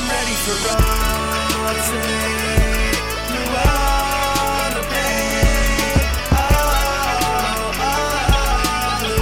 ready for all to make you all the pain. All the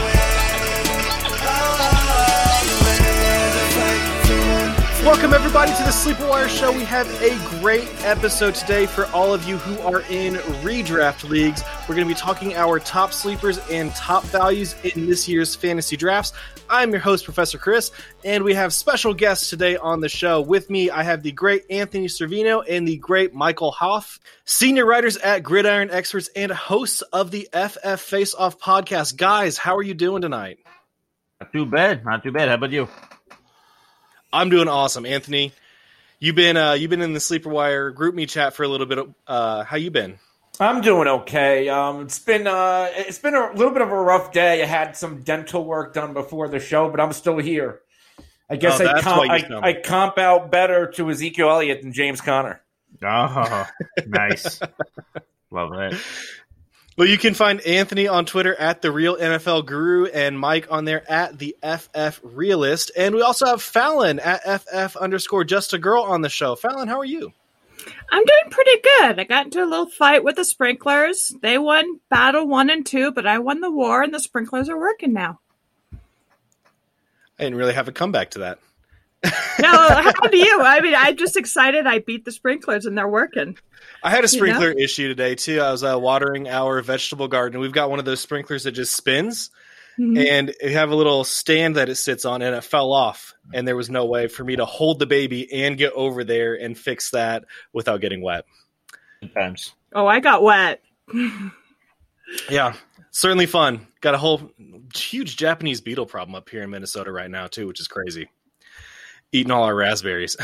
way. Welcome everybody to the Sleeper Wire Show. We have a great episode today for all of you who are in redraft leagues. We're going to be talking our top sleepers and top values in this year's fantasy drafts. I'm your host, Professor Chris, and we have special guests today on the show. With me, I have the great Anthony Servino and the great Michael Hoff, senior writers at Gridiron Experts and hosts of the FF Face Off podcast. Guys, how are you doing tonight? Not too bad. How about you? I'm doing awesome, Anthony. You've been in the Sleeper Wire group me chat for a little bit. How you been? I'm doing okay. It's been a little bit of a rough day. I had some dental work done before the show, but I'm still here. I guess I comp out better to Ezekiel Elliott than James Conner. Oh, nice. Love that. Well, you can find Anthony on Twitter at The Real NFL Guru and Mike on there at The FF Realist. And we also have Fallon at FF_JustAGirl on the show. Fallon, how are you? I'm doing pretty good. I got into a little fight with the sprinklers. They won battle 1 and 2, but I won the war, and the sprinklers are working now. I didn't really have a comeback to that. No, how do you? I mean, I'm just excited I beat the sprinklers, and they're working. I had a sprinkler issue today, too. I was watering our vegetable garden. We've got one of those sprinklers that just spins, and you have a little stand that it sits on, and it fell off, and there was no way for me to hold the baby and get over there and fix that without getting wet. Sometimes. Oh, I got wet. Yeah, certainly fun. Got a whole huge Japanese beetle problem up here in Minnesota right now, too, which is crazy. Eating all our raspberries.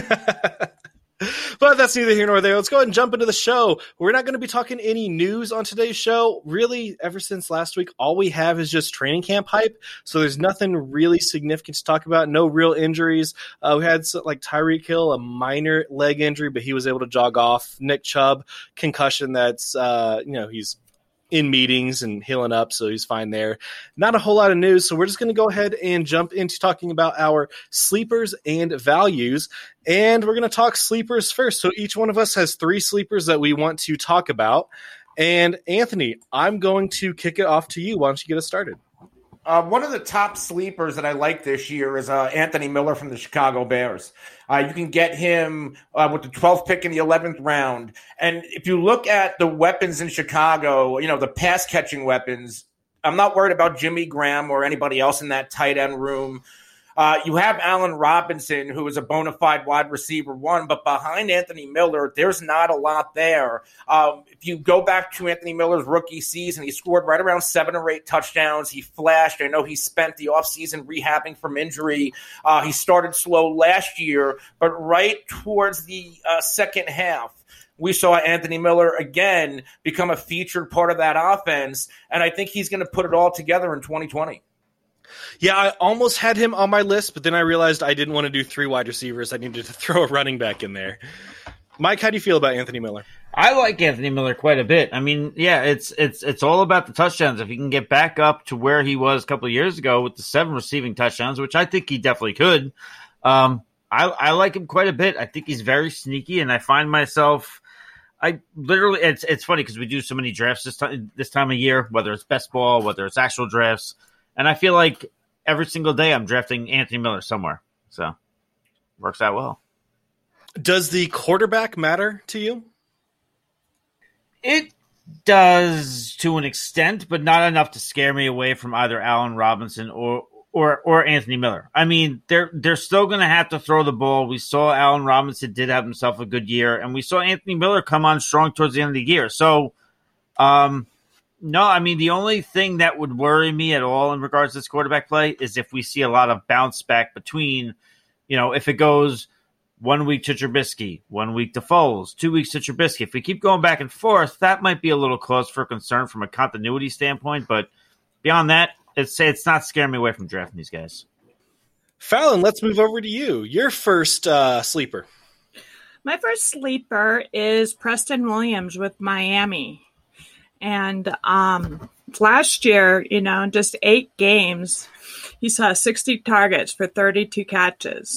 But that's neither here nor there. Let's go ahead and jump into the show. We're not going to be talking any news on today's show. Really, ever since last week, all we have is just training camp hype. So there's nothing really significant to talk about. No real injuries. We had Tyreek Hill, a minor leg injury, but he was able to jog off. Nick Chubb, concussion that's, he's in meetings and healing up, so he's fine there. Not a whole lot of news, so we're just going to go ahead and jump into talking about our sleepers and values, and we're going to talk sleepers first. So each one of us has 3 sleepers that we want to talk about, and Anthony, I'm going to kick it off to you. Why don't you get us started? One of the top sleepers that I like this year is Anthony Miller from the Chicago Bears. You can get him with the 12th pick in the 11th round. And if you look at the weapons in Chicago, the pass-catching weapons, I'm not worried about Jimmy Graham or anybody else in that tight end room. You have Allen Robinson, who is a bona fide wide receiver 1, but behind Anthony Miller, there's not a lot there. If you go back to Anthony Miller's rookie season, he scored right around 7 or 8 touchdowns. He flashed. I know he spent the offseason rehabbing from injury. He started slow last year, but right towards the second half, we saw Anthony Miller again become a featured part of that offense, and I think he's going to put it all together in 2020. Yeah, I almost had him on my list, but then I realized I didn't want to do 3 wide receivers. I needed to throw a running back in there. Mike, how do you feel about Anthony Miller? I like Anthony Miller quite a bit. I mean, yeah, it's all about the touchdowns. If he can get back up to where he was a couple of years ago with the 7 receiving touchdowns, which I think he definitely could, I like him quite a bit. I think he's very sneaky, and I find myself it's funny because we do so many drafts this time of year, whether it's best ball, whether it's actual drafts. And I feel like every single day I'm drafting Anthony Miller somewhere. So, works out well. Does the quarterback matter to you? It does to an extent, but not enough to scare me away from either Allen Robinson or Anthony Miller. I mean, they're still going to have to throw the ball. We saw Allen Robinson did have himself a good year, and we saw Anthony Miller come on strong towards the end of the year. So, no, I mean, the only thing that would worry me at all in regards to this quarterback play is if we see a lot of bounce back between, if it goes 1 week to Trubisky, 1 week to Foles, 2 weeks to Trubisky. If we keep going back and forth, that might be a little cause for concern from a continuity standpoint. But beyond that, it's not scaring me away from drafting these guys. Fallon, let's move over to you. Your first sleeper. My first sleeper is Preston Williams with Miami. And last year, just 8 games, he saw 60 targets for 32 catches.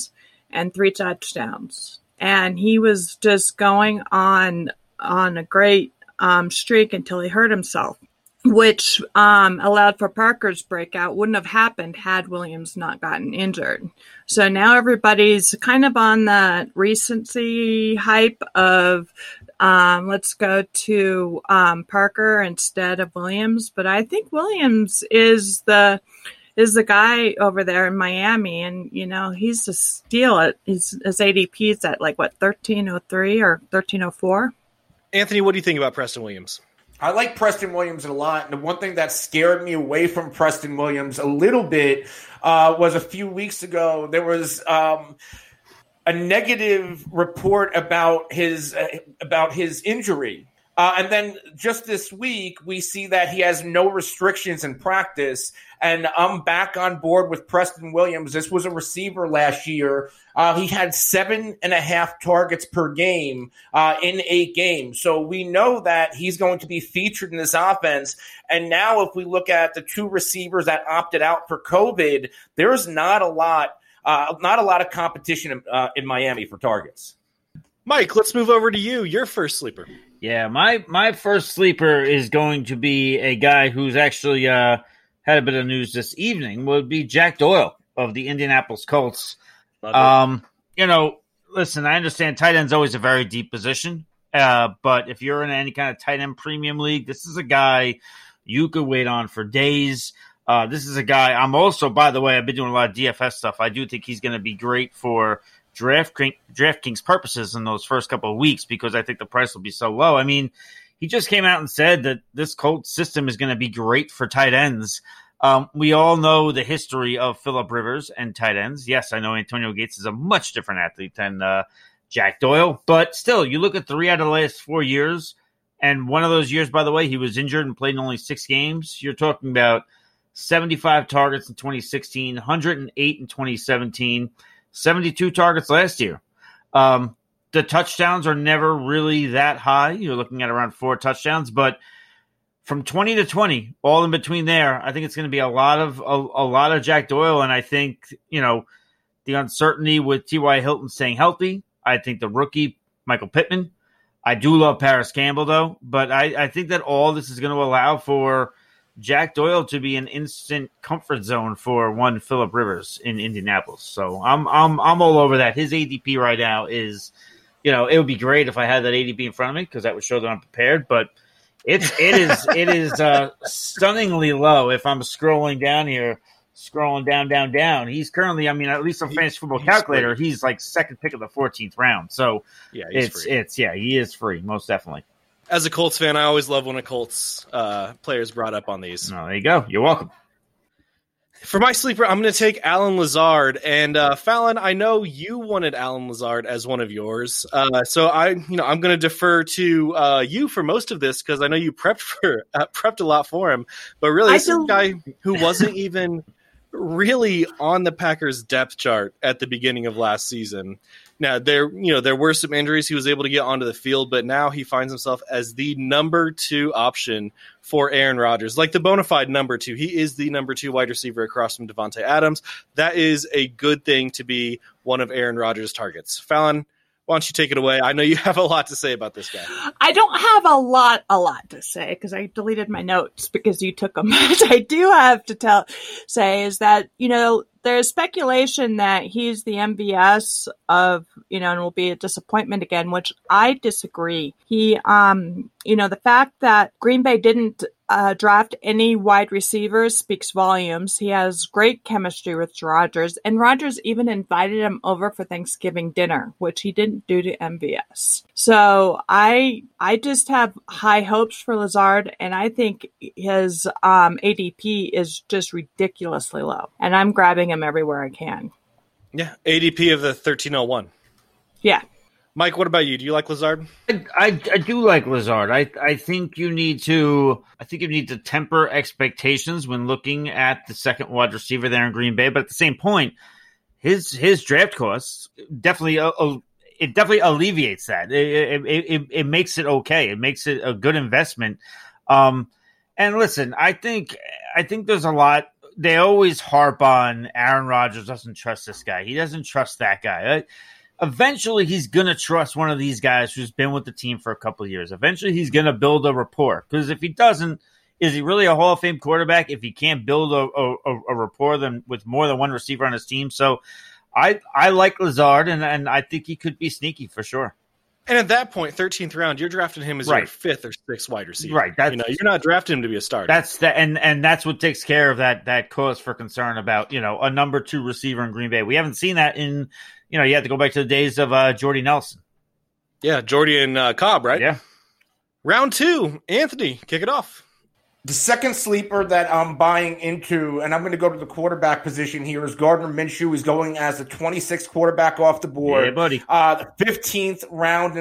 and 3 touchdowns. And he was just going on a great streak until he hurt himself, which allowed for Parker's breakout. Wouldn't have happened had Williams not gotten injured. So now everybody's kind of on the recency hype of let's go to Parker instead of Williams. But I think Williams is the guy over there in Miami, and he's a steal. His ADP is at 1303 or 1304. Anthony, what do you think about Preston Williams? I like Preston Williams a lot. And the one thing that scared me away from Preston Williams a little bit was a few weeks ago. There was a negative report about his injury. And then just this week, we see that he has no restrictions in practice. And I'm back on board with Preston Williams. This was a receiver last year. He had 7.5 targets per game in 8 games. So we know that he's going to be featured in this offense. And now if we look at the 2 receivers that opted out for COVID, there's not a lot of competition in Miami for targets. Mike, let's move over to you. Your first sleeper. Yeah, my first sleeper is going to be a guy who's actually had a bit of news this evening. Would be Jack Doyle of the Indianapolis Colts. Listen, I understand tight end's always a very deep position, but if you're in any kind of tight end premium league, this is a guy you could wait on for days. This is a guy. I'm also, by the way, I've been doing a lot of DFS stuff. I do think he's going to be great for DraftKings purposes in those first couple of weeks because I think the price will be so low. I mean, he just came out and said that this Colts system is going to be great for tight ends. We all know the history of Phillip Rivers and tight ends. Yes, I know Antonio Gates is a much different athlete than Jack Doyle, but still, you look at 3 out of the last 4 years, and one of those years, by the way, he was injured and played in only 6 games. You're talking about 75 targets in 2016, 108 in 2017, 72 targets last year. The touchdowns are never really that high. You're looking at around 4 touchdowns, but from 20 to 20, all in between there, I think it's going to be a lot of Jack Doyle. And I think, the uncertainty with T.Y. Hilton staying healthy, I think the rookie, Michael Pittman, I do love Paris Campbell though, but I think that all this is going to allow for Jack Doyle to be an instant comfort zone for one Phillip Rivers in Indianapolis. So I'm all over that. His ADP right now is, it would be great if I had that ADP in front of me because that would show that I'm prepared. But it is stunningly low. If I'm scrolling down here, down. He's currently, at least on Fantasy Football Calculator, he's like second pick of the 14th round. So yeah, he is free, most definitely. As a Colts fan, I always love when a Colts player is brought up on these. Oh, there you go. You're welcome. For my sleeper, I'm going to take Allen Lazard. And Fallon, I know you wanted Allen Lazard as one of yours. So I'm going to defer to you for most of this because I know you prepped a lot for him. But really, this is a guy who wasn't even really on the Packers depth chart at the beginning of last season. Now, there were some injuries. He was able to get onto the field, but now he finds himself as the number 2 option for Aaron Rodgers, like the bona fide number 2. He is the number 2 wide receiver across from Devontae Adams. That is a good thing to be one of Aaron Rodgers' targets. Fallon, why don't you take it away? I know you have a lot to say about this guy. I don't have a lot to say because I deleted my notes because you took them. What I do have to say is that, there's speculation that he's the MVS of, and will be a disappointment again, which I disagree. He, the fact that Green Bay didn't draft any wide receivers speaks volumes. He has great chemistry with Rodgers, and Rodgers even invited him over for Thanksgiving dinner, which he didn't do to MVS. So I just have high hopes for Lazard, and I think his ADP is just ridiculously low, and I'm grabbing him everywhere I can. Yeah, ADP of the 1301. Yeah. Mike, what about you? Do you like Lazard? I do like Lazard. I think you need to temper expectations when looking at the second wide receiver there in Green Bay. But at the same point, his draft costs definitely alleviates that. It makes it okay. It makes it a good investment. And listen, I think there's a lot they always harp on Aaron Rodgers doesn't trust this guy. He doesn't trust that guy. Eventually, he's going to trust one of these guys who's been with the team for a couple of years. Eventually, he's going to build a rapport. Because if he doesn't, is he really a Hall of Fame quarterback if he can't build a rapport with more than one receiver on his team? So I like Lazard, and I think he could be sneaky for sure. And at that point, 13th round, you're drafting him as your fifth or sixth wide receiver. Right. You're not drafting him to be a starter. And that's what takes care of that cause for concern about, a number 2 receiver in Green Bay. We haven't seen that in, you have to go back to the days of Jordy Nelson. Yeah, Jordy and Cobb, right? Yeah. Round 2, Anthony, kick it off. The second sleeper that I'm buying into, and I'm going to go to the quarterback position here, is Gardner Minshew. He's going as the 26th quarterback off the board. Yeah, buddy. The 15th round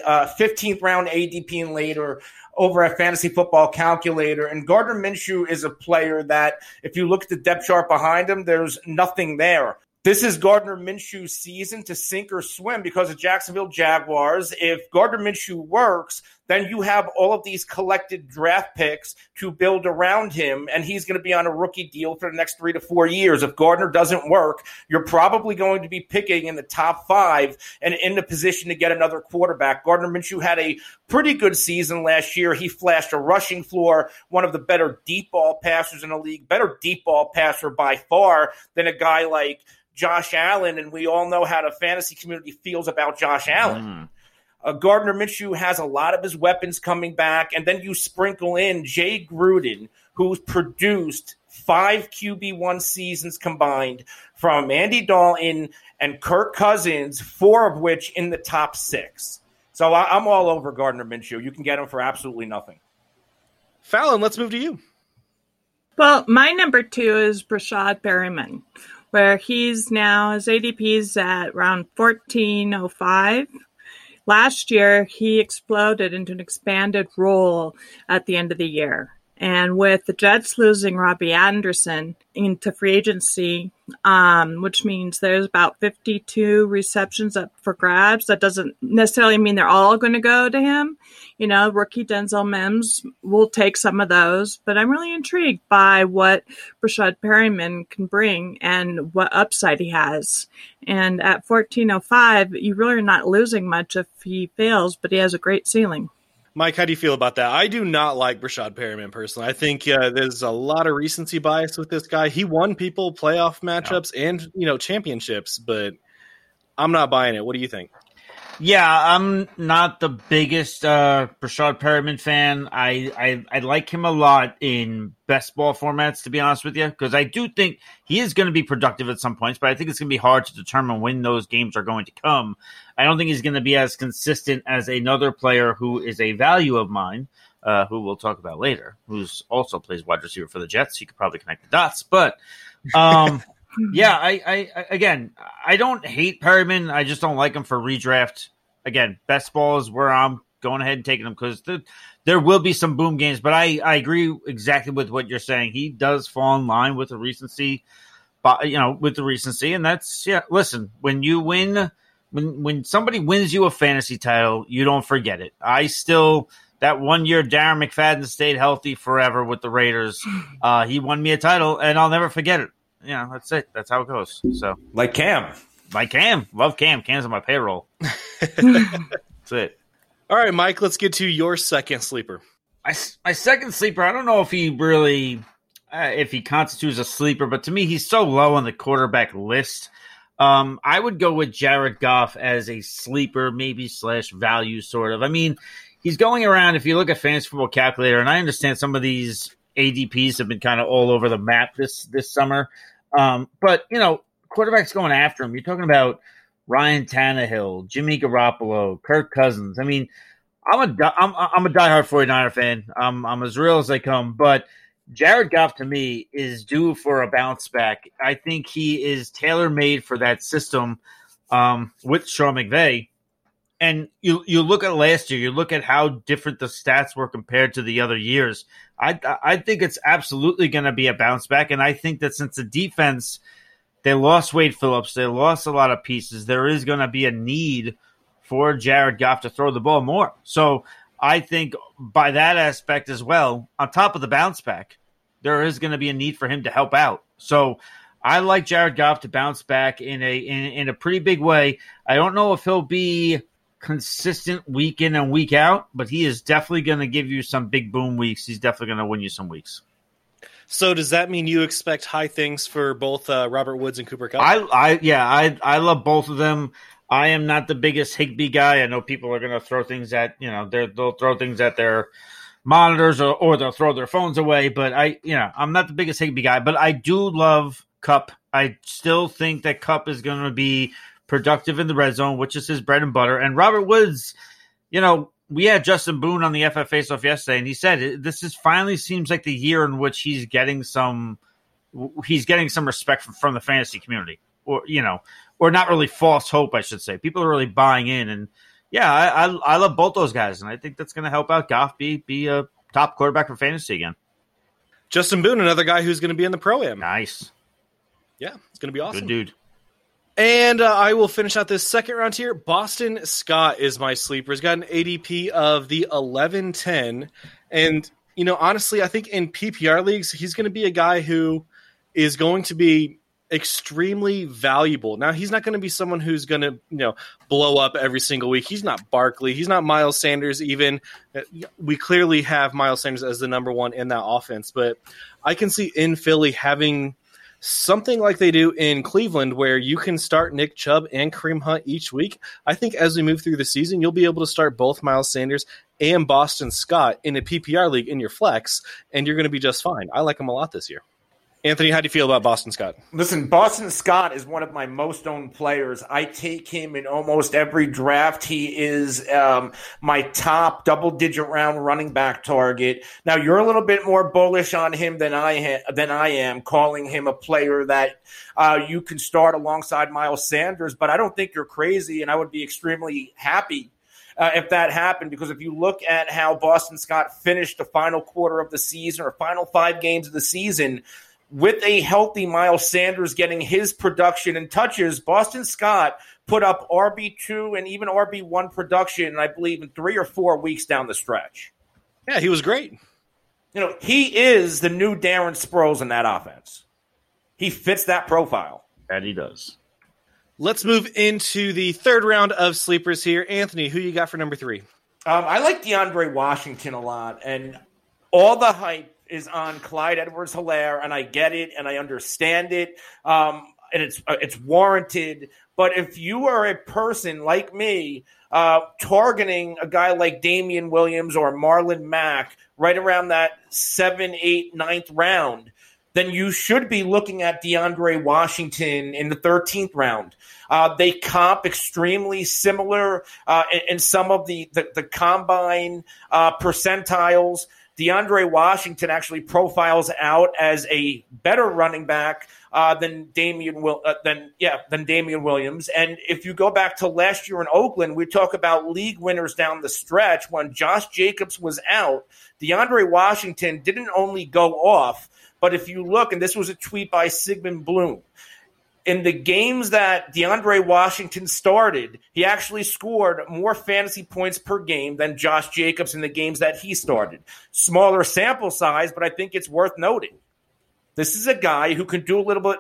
ADP and later over at Fantasy Football Calculator. And Gardner Minshew is a player that, if you look at the depth chart behind him, there's nothing there. This is Gardner Minshew's season to sink or swim because of Jacksonville Jaguars. If Gardner Minshew works, then you have all of these collected draft picks to build around him, and he's going to be on a rookie deal for the next 3 to 4 years. If Gardner doesn't work, you're probably going to be picking in the top 5 and in the position to get another quarterback. Gardner Minshew had a pretty good season last year. He flashed a rushing floor, one of the better deep ball passers in the league, better deep ball passer by far than a guy like Josh Allen, and we all know how the fantasy community feels about Josh Allen. Gardner Minshew has a lot of his weapons coming back, and then you sprinkle in Jay Gruden, who's produced 5 QB1 seasons combined from Andy Dalton and Kirk Cousins, 4 of which in the top 6. So I'm all over Gardner Minshew. You can get him for absolutely nothing. Fallon, let's move to you. Well, my number 2 is Brashad Perriman, where he's now, his ADP is at around 1405. Last year, he exploded into an expanded role at the end of the year. And with the Jets losing Robbie Anderson into free agency, which means there's about 52 receptions up for grabs. That doesn't necessarily mean they're all going to go to him. Rookie Denzel Mims will take some of those. But I'm really intrigued by what Brashad Perriman can bring and what upside he has. And at 1405, you really are not losing much if he fails, but he has a great ceiling. Mike, how do you feel about that? I do not like Brashad Perriman personally. I think there's a lot of recency bias with this guy. He won people playoff matchups and championships, but I'm not buying it. What do you think? Yeah, I'm not the biggest Brashad Perriman fan. I like him a lot in best ball formats, to be honest with you, because I do think he is going to be productive at some points, but I think it's going to be hard to determine when those games are going to come. I don't think he's going to be as consistent as another player who is a value of mine, who we'll talk about later, who's also plays wide receiver for the Jets. You could probably connect the dots, but yeah, I don't hate Perriman. I just don't like him for redraft. Again, best ball is where I'm going ahead and taking him because there will be some boom games. But I agree exactly with what you're saying. He does fall in line with the recency, and that's Listen, when you win, when somebody wins you a fantasy title, you don't forget it. That 1 year Darren McFadden stayed healthy forever with the Raiders. He won me a title, and I'll never forget it. That's it. That's how it goes. So, like Cam. Love Cam. Cam's on my payroll. That's it. All right, Mike, let's get to your second sleeper. My second sleeper, I don't know if he really, if he constitutes a sleeper, but to me, he's so low on the quarterback list. I would go with Jared Goff as a sleeper, maybe / value sort of. I mean, he's going around, if you look at Fantasy Football Calculator, and I understand some of these ADPs have been kind of all over the map this summer. But, quarterbacks going after him. You're talking about Ryan Tannehill, Jimmy Garoppolo, Kirk Cousins. I mean, I'm a diehard 49er fan. I'm as real as they come. But Jared Goff, to me, is due for a bounce back. I think he is tailor-made for that system with Sean McVay. And you look at last year, you look at how different the stats were compared to the other years. I think it's absolutely going to be a bounce back. And I think that since the defense, they lost Wade Phillips, they lost a lot of pieces, there is going to be a need for Jared Goff to throw the ball more. So I think by that aspect as well, on top of the bounce back, there is going to be a need for him to help out. So I like Jared Goff to bounce back in a pretty big way. I don't know if he'll be consistent week in and week out, but he is definitely going to give you some big boom weeks. He's definitely going to win you some weeks. So does that mean you expect high things for both Robert Woods and Cooper Kupp? I love both of them. I am not the biggest Higbee guy. I know people are going to throw things at, they'll throw things at their monitors or they'll throw their phones away. But I'm not the biggest Higbee guy, but I do love Kupp. I still think that Kupp is going to be productive in the red zone, which is his bread and butter. And Robert Woods, we had Justin Boone on the FF Face-Off yesterday, and he said this is finally seems like the year in which he's getting some respect from the fantasy community, or not really false hope, I should say. People are really buying in, and I love both those guys, and I think that's going to help out Goff be a top quarterback for fantasy again. Justin Boone, another guy who's going to be in the Pro-Am. Nice. Yeah, it's going to be awesome. Good dude. And I will finish out this second round here. Boston Scott is my sleeper. He's got an ADP of the 11-10. And, honestly, I think in PPR leagues, he's going to be a guy who is going to be extremely valuable. Now, he's not going to be someone who's going to, blow up every single week. He's not Barkley. He's not Miles Sanders even. We clearly have Miles Sanders as the number one in that offense. But I can see in Philly having something like they do in Cleveland where you can start Nick Chubb and Kareem Hunt each week. I think as we move through the season, you'll be able to start both Miles Sanders and Boston Scott in a PPR league in your flex, and you're going to be just fine. I like him a lot this year. Anthony, how do you feel about Boston Scott? Listen, Boston Scott is one of my most owned players. I take him in almost every draft. He is my top double-digit round running back target. Now, you're a little bit more bullish on him than I am, calling him a player that you can start alongside Miles Sanders, but I don't think you're crazy, and I would be extremely happy if that happened, because if you look at how Boston Scott finished the final quarter of the season or final 5 games of the season, with a healthy Miles Sanders getting his production and touches, Boston Scott put up RB2 and even RB1 production, I believe, in 3 or 4 weeks down the stretch. Yeah, he was great. He is the new Darren Sproles in that offense. He fits that profile. That he does. Let's move into the third round of sleepers here. Anthony, who you got for number 3? I like DeAndre Washington a lot, and all the hype is on Clyde Edwards-Helaire, and I get it, and I understand it, and it's warranted. But if you are a person like me targeting a guy like Damian Williams or Marlon Mack right around that 7, 8, 9th round, then you should be looking at DeAndre Washington in the 13th round. They comp extremely similar in some of the combine percentiles. DeAndre Washington actually profiles out as a better running back than Damian Williams. And if you go back to last year in Oakland, we talk about league winners down the stretch. When Josh Jacobs was out, DeAndre Washington didn't only go off, but if you look, and this was a tweet by Sigmund Bloom, in the games that DeAndre Washington started, he actually scored more fantasy points per game than Josh Jacobs in the games that he started. Smaller sample size, but I think it's worth noting. This is a guy who can do a little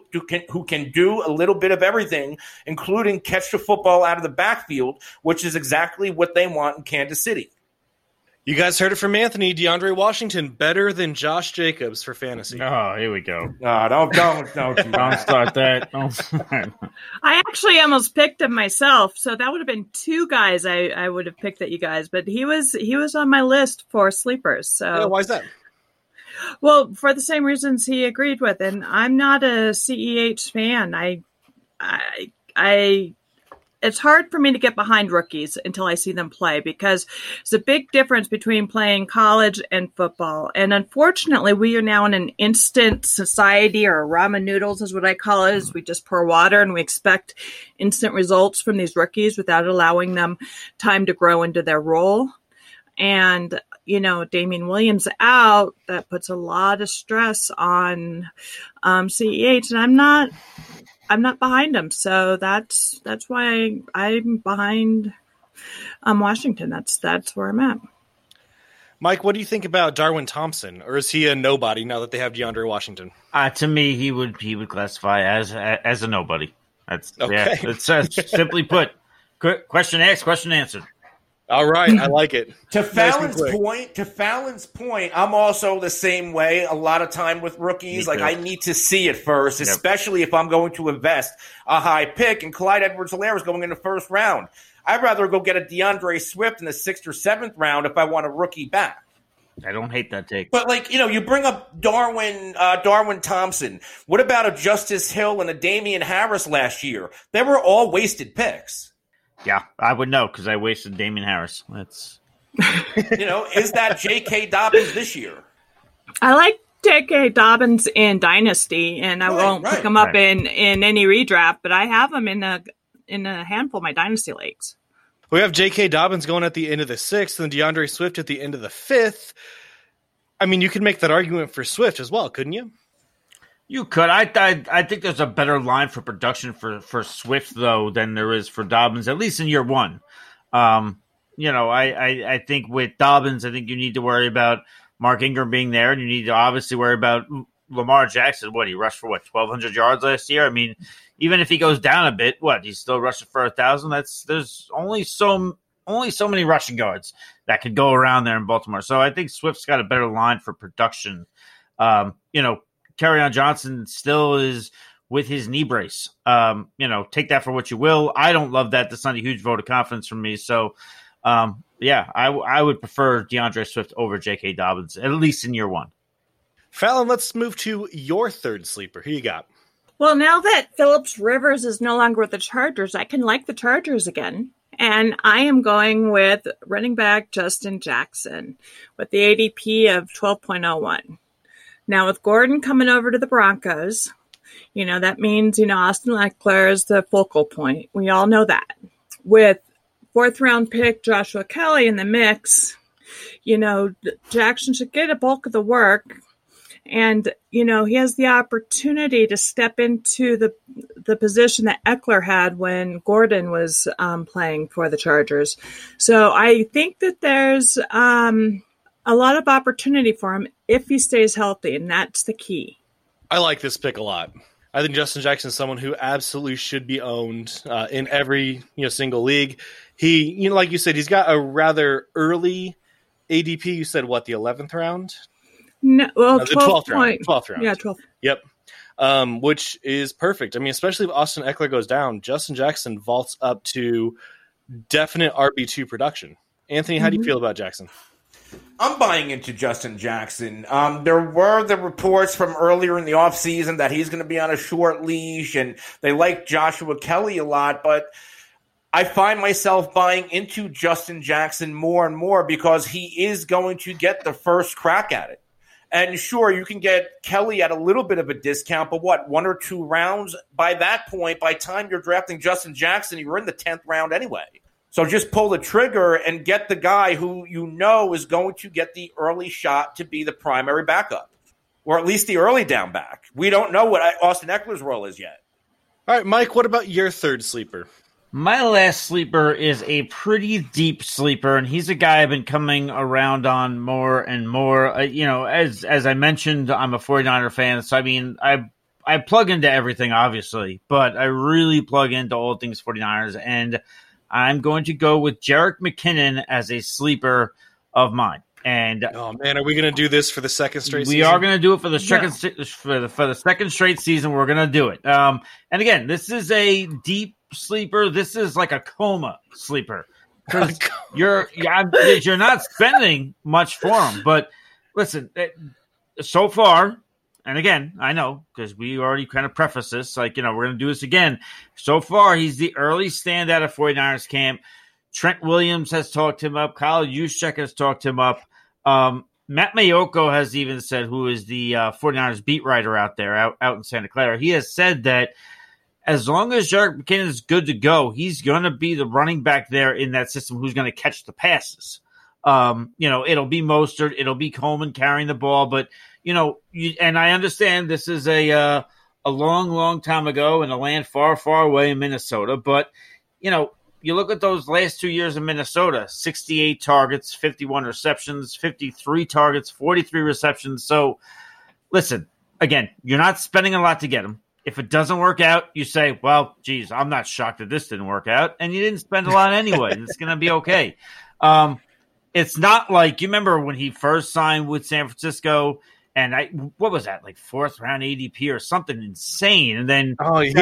bit of everything, including catch the football out of the backfield, which is exactly what they want in Kansas City. You guys heard it from Anthony. DeAndre Washington better than Josh Jacobs for fantasy. Oh, here we go. Don't start that. Don't start. I actually almost picked him myself, so that would have been 2 guys I would have picked at you guys, but he was on my list for sleepers. So yeah, why is that? Well, for the same reasons he agreed with, and I'm not a CEH fan. It's hard for me to get behind rookies until I see them play, because there's a big difference between playing college and football. And unfortunately, we are now in an instant society, or ramen noodles is what I call it. Is we just pour water and we expect instant results from these rookies without allowing them time to grow into their role. And, Damian Williams out, that puts a lot of stress on CEH, and I'm not behind him, so that's why I'm behind Washington. That's where I'm at. Mike, what do you think about Darwin Thompson, or is he a nobody now that they have DeAndre Washington? To me, he would classify as a nobody. That's Okay. Yeah, it's simply put. Question asked, question answered. All right, I like it. To Nice and Fallon's point, I'm also the same way a lot of time with rookies. Me Like, too. I need to see it first, Yep. especially if I'm going to invest a high pick. And Clyde Edwards-Helaire is going in the first round. I'd rather go get a DeAndre Swift in the 6th or 7th round if I want a rookie back. I don't hate that take. But, like, you bring up Darwin Thompson. What about a Justice Hill and a Damian Harris last year? They were all wasted picks. Yeah, I would know because I wasted Damian Harris. That's Is that J.K. Dobbins this year? I like J.K. Dobbins in Dynasty, and I won't pick him up in any redraft, but I have him in a handful of my Dynasty leagues. We have J.K. Dobbins going at the end of the 6th and DeAndre Swift at the end of the 5th. I mean, you could make that argument for Swift as well, couldn't you? You could. I think there's a better line for production for Swift though than there is for Dobbins, at least in year one. I think with Dobbins, I think you need to worry about Mark Ingram being there, and you need to obviously worry about Lamar Jackson. He rushed for 1,200 yards last year. I mean, even if he goes down a bit, he's still rushing for 1,000. There's only so many rushing yards that could go around there in Baltimore. So I think Swift's got a better line for production. Kerryon Johnson still is with his knee brace. Take that for what you will. I don't love that. That's not a huge vote of confidence from me. So, I would prefer DeAndre Swift over J.K. Dobbins, at least in year one. Fallon, let's move to your third sleeper. Who you got? Well, now that Phillips Rivers is no longer with the Chargers, I can like the Chargers again. And I am going with running back Justin Jackson with the ADP of 12.01. Now, with Gordon coming over to the Broncos, that means, Austin Eckler is the focal point. We all know that. With 4th-round pick Joshua Kelly in the mix, Jackson should get a bulk of the work. And, he has the opportunity to step into the position that Eckler had when Gordon was playing for the Chargers. So I think that there's a lot of opportunity for him if he stays healthy, and that's the key. I like this pick a lot. I think Justin Jackson is someone who absolutely should be owned in every single league. He, like you said, he's got a rather early ADP. You said what, the 11th round? No, well, the 12th round. 12th round. Yeah, 12th. Yep. Which is perfect. I mean, especially if Austin Eckler goes down, Justin Jackson vaults up to definite RB2 production. Anthony, how do you feel about Jackson? I'm buying into Justin Jackson. There were the reports from earlier in the offseason that he's going to be on a short leash, and they like Joshua Kelly a lot, but I find myself buying into Justin Jackson more and more because he is going to get the first crack at it. And sure, you can get Kelly at a little bit of a discount, but 1 or 2 rounds? By that point, by the time you're drafting Justin Jackson, you're in the 10th round anyway. So just pull the trigger and get the guy who is going to get the early shot to be the primary backup, or at least the early down back. We don't know what Austin Eckler's role is yet. All right, Mike, what about your third sleeper? My last sleeper is a pretty deep sleeper, and he's a guy I've been coming around on more and more. As I mentioned, I'm a 49er fan, so I mean, I plug into everything, obviously, but I really plug into all things 49ers, and I'm going to go with Jerick McKinnon as a sleeper of mine. And oh man, are we going to do this for the second straight season? We are going to do it for the second straight season. We're going to do it. And again, this is a deep sleeper. This is like a coma sleeper. You're not spending much for him. But listen, so far, and again, I know because we already kind of prefaced this, we're going to do this again. So far, he's the early standout of 49ers camp. Trent Williams has talked him up. Kyle Juszczyk has talked him up. Matt Mayoko has even said, who is the 49ers beat writer out there, out in Santa Clara, he has said that as long as Jerick McKinnon is good to go, he's going to be the running back there in that system who's going to catch the passes. It'll be Mostert, it'll be Coleman carrying the ball, but and I understand this is a long, long time ago in a land far, far away in Minnesota, but you look at those last 2 years in Minnesota, 68 targets, 51 receptions, 53 targets, 43 receptions. So listen, again, you're not spending a lot to get him. If it doesn't work out, you say, well, geez, I'm not shocked that this didn't work out. And you didn't spend a lot anyway. It's going to be okay. It's not like, you remember when he first signed with San Francisco, and what was that, like 4th round ADP or something insane? And then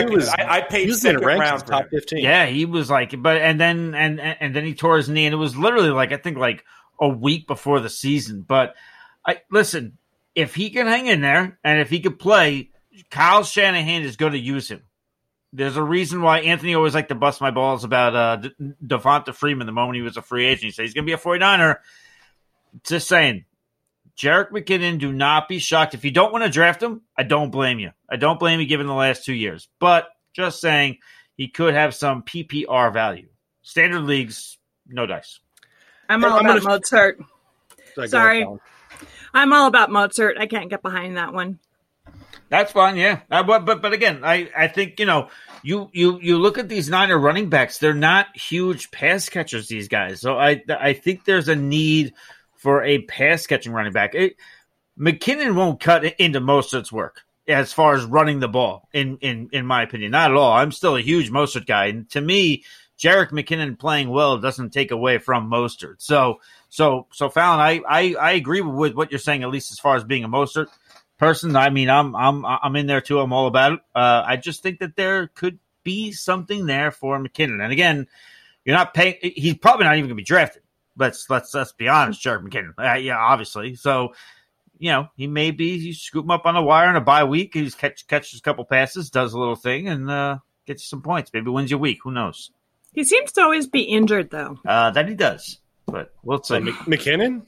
I paid in second ranked round for top him. 15. yeah, he was like, and then he tore his knee, and it was literally like, I think like a week before the season. But listen, if he can hang in there and if he could play, Kyle Shanahan is going to use him. There's a reason why Anthony always liked to bust my balls about Devonta Freeman the moment he was a free agent. He said he's going to be a 49er. Just saying, Jerick McKinnon, do not be shocked. If you don't want to draft him, I don't blame you. I don't blame you given the last 2 years. But just saying, he could have some PPR value. Standard leagues, no dice. I'm all about Mozart. Sorry. Go ahead, I'm all about Mozart. I can't get behind that one. That's fine, yeah. But again, I think, you look at these Niner running backs, they're not huge pass catchers, these guys. So I think there's a need for a pass catching running back. McKinnon won't cut into Mostert's work as far as running the ball, in my opinion. Not at all. I'm still a huge Mostert guy. And to me, Jerick McKinnon playing well doesn't take away from Mostert. So Fallon, I agree with what you're saying, at least as far as being a Mostert person. I mean, I'm in there too. I'm all about it. I just think that there could be something there for McKinnon. And again, you're not paying. He's probably not even going to be drafted. Let's be honest, Jerick McKinnon. Yeah, obviously. So, he may be. You scoop him up on the wire in a bye week. He catches a couple passes, does a little thing, and gets you some points. Maybe wins you a week. Who knows? He seems to always be injured, though. That he does. But we'll see. McKinnon?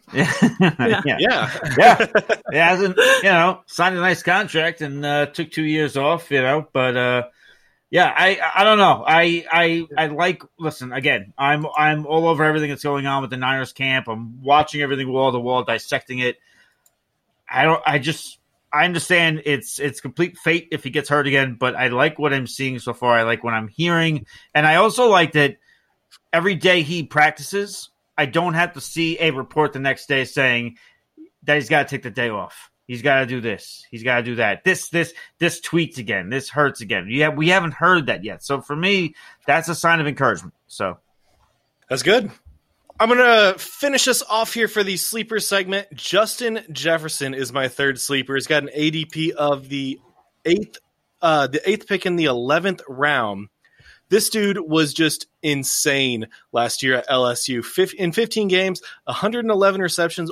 Yeah. He hasn't, signed a nice contract and took 2 years off, but I don't know. I like, listen, again, I'm all over everything that's going on with the Niners camp. I'm watching everything wall to wall, dissecting it. I understand it's complete fate if he gets hurt again, but I like what I'm seeing so far. I like what I'm hearing. And I also like that every day he practices, I don't have to see a report the next day saying that he's got to take the day off. He's got to do this. He's got to do that. This tweets again. This hurts again. We haven't heard that yet. So for me, that's a sign of encouragement. So that's good. I'm going to finish us off here for the sleeper segment. Justin Jefferson is my third sleeper. He's got an ADP of the eighth pick in the 11th round. This dude was just insane last year at LSU. In 15 games, 111 receptions,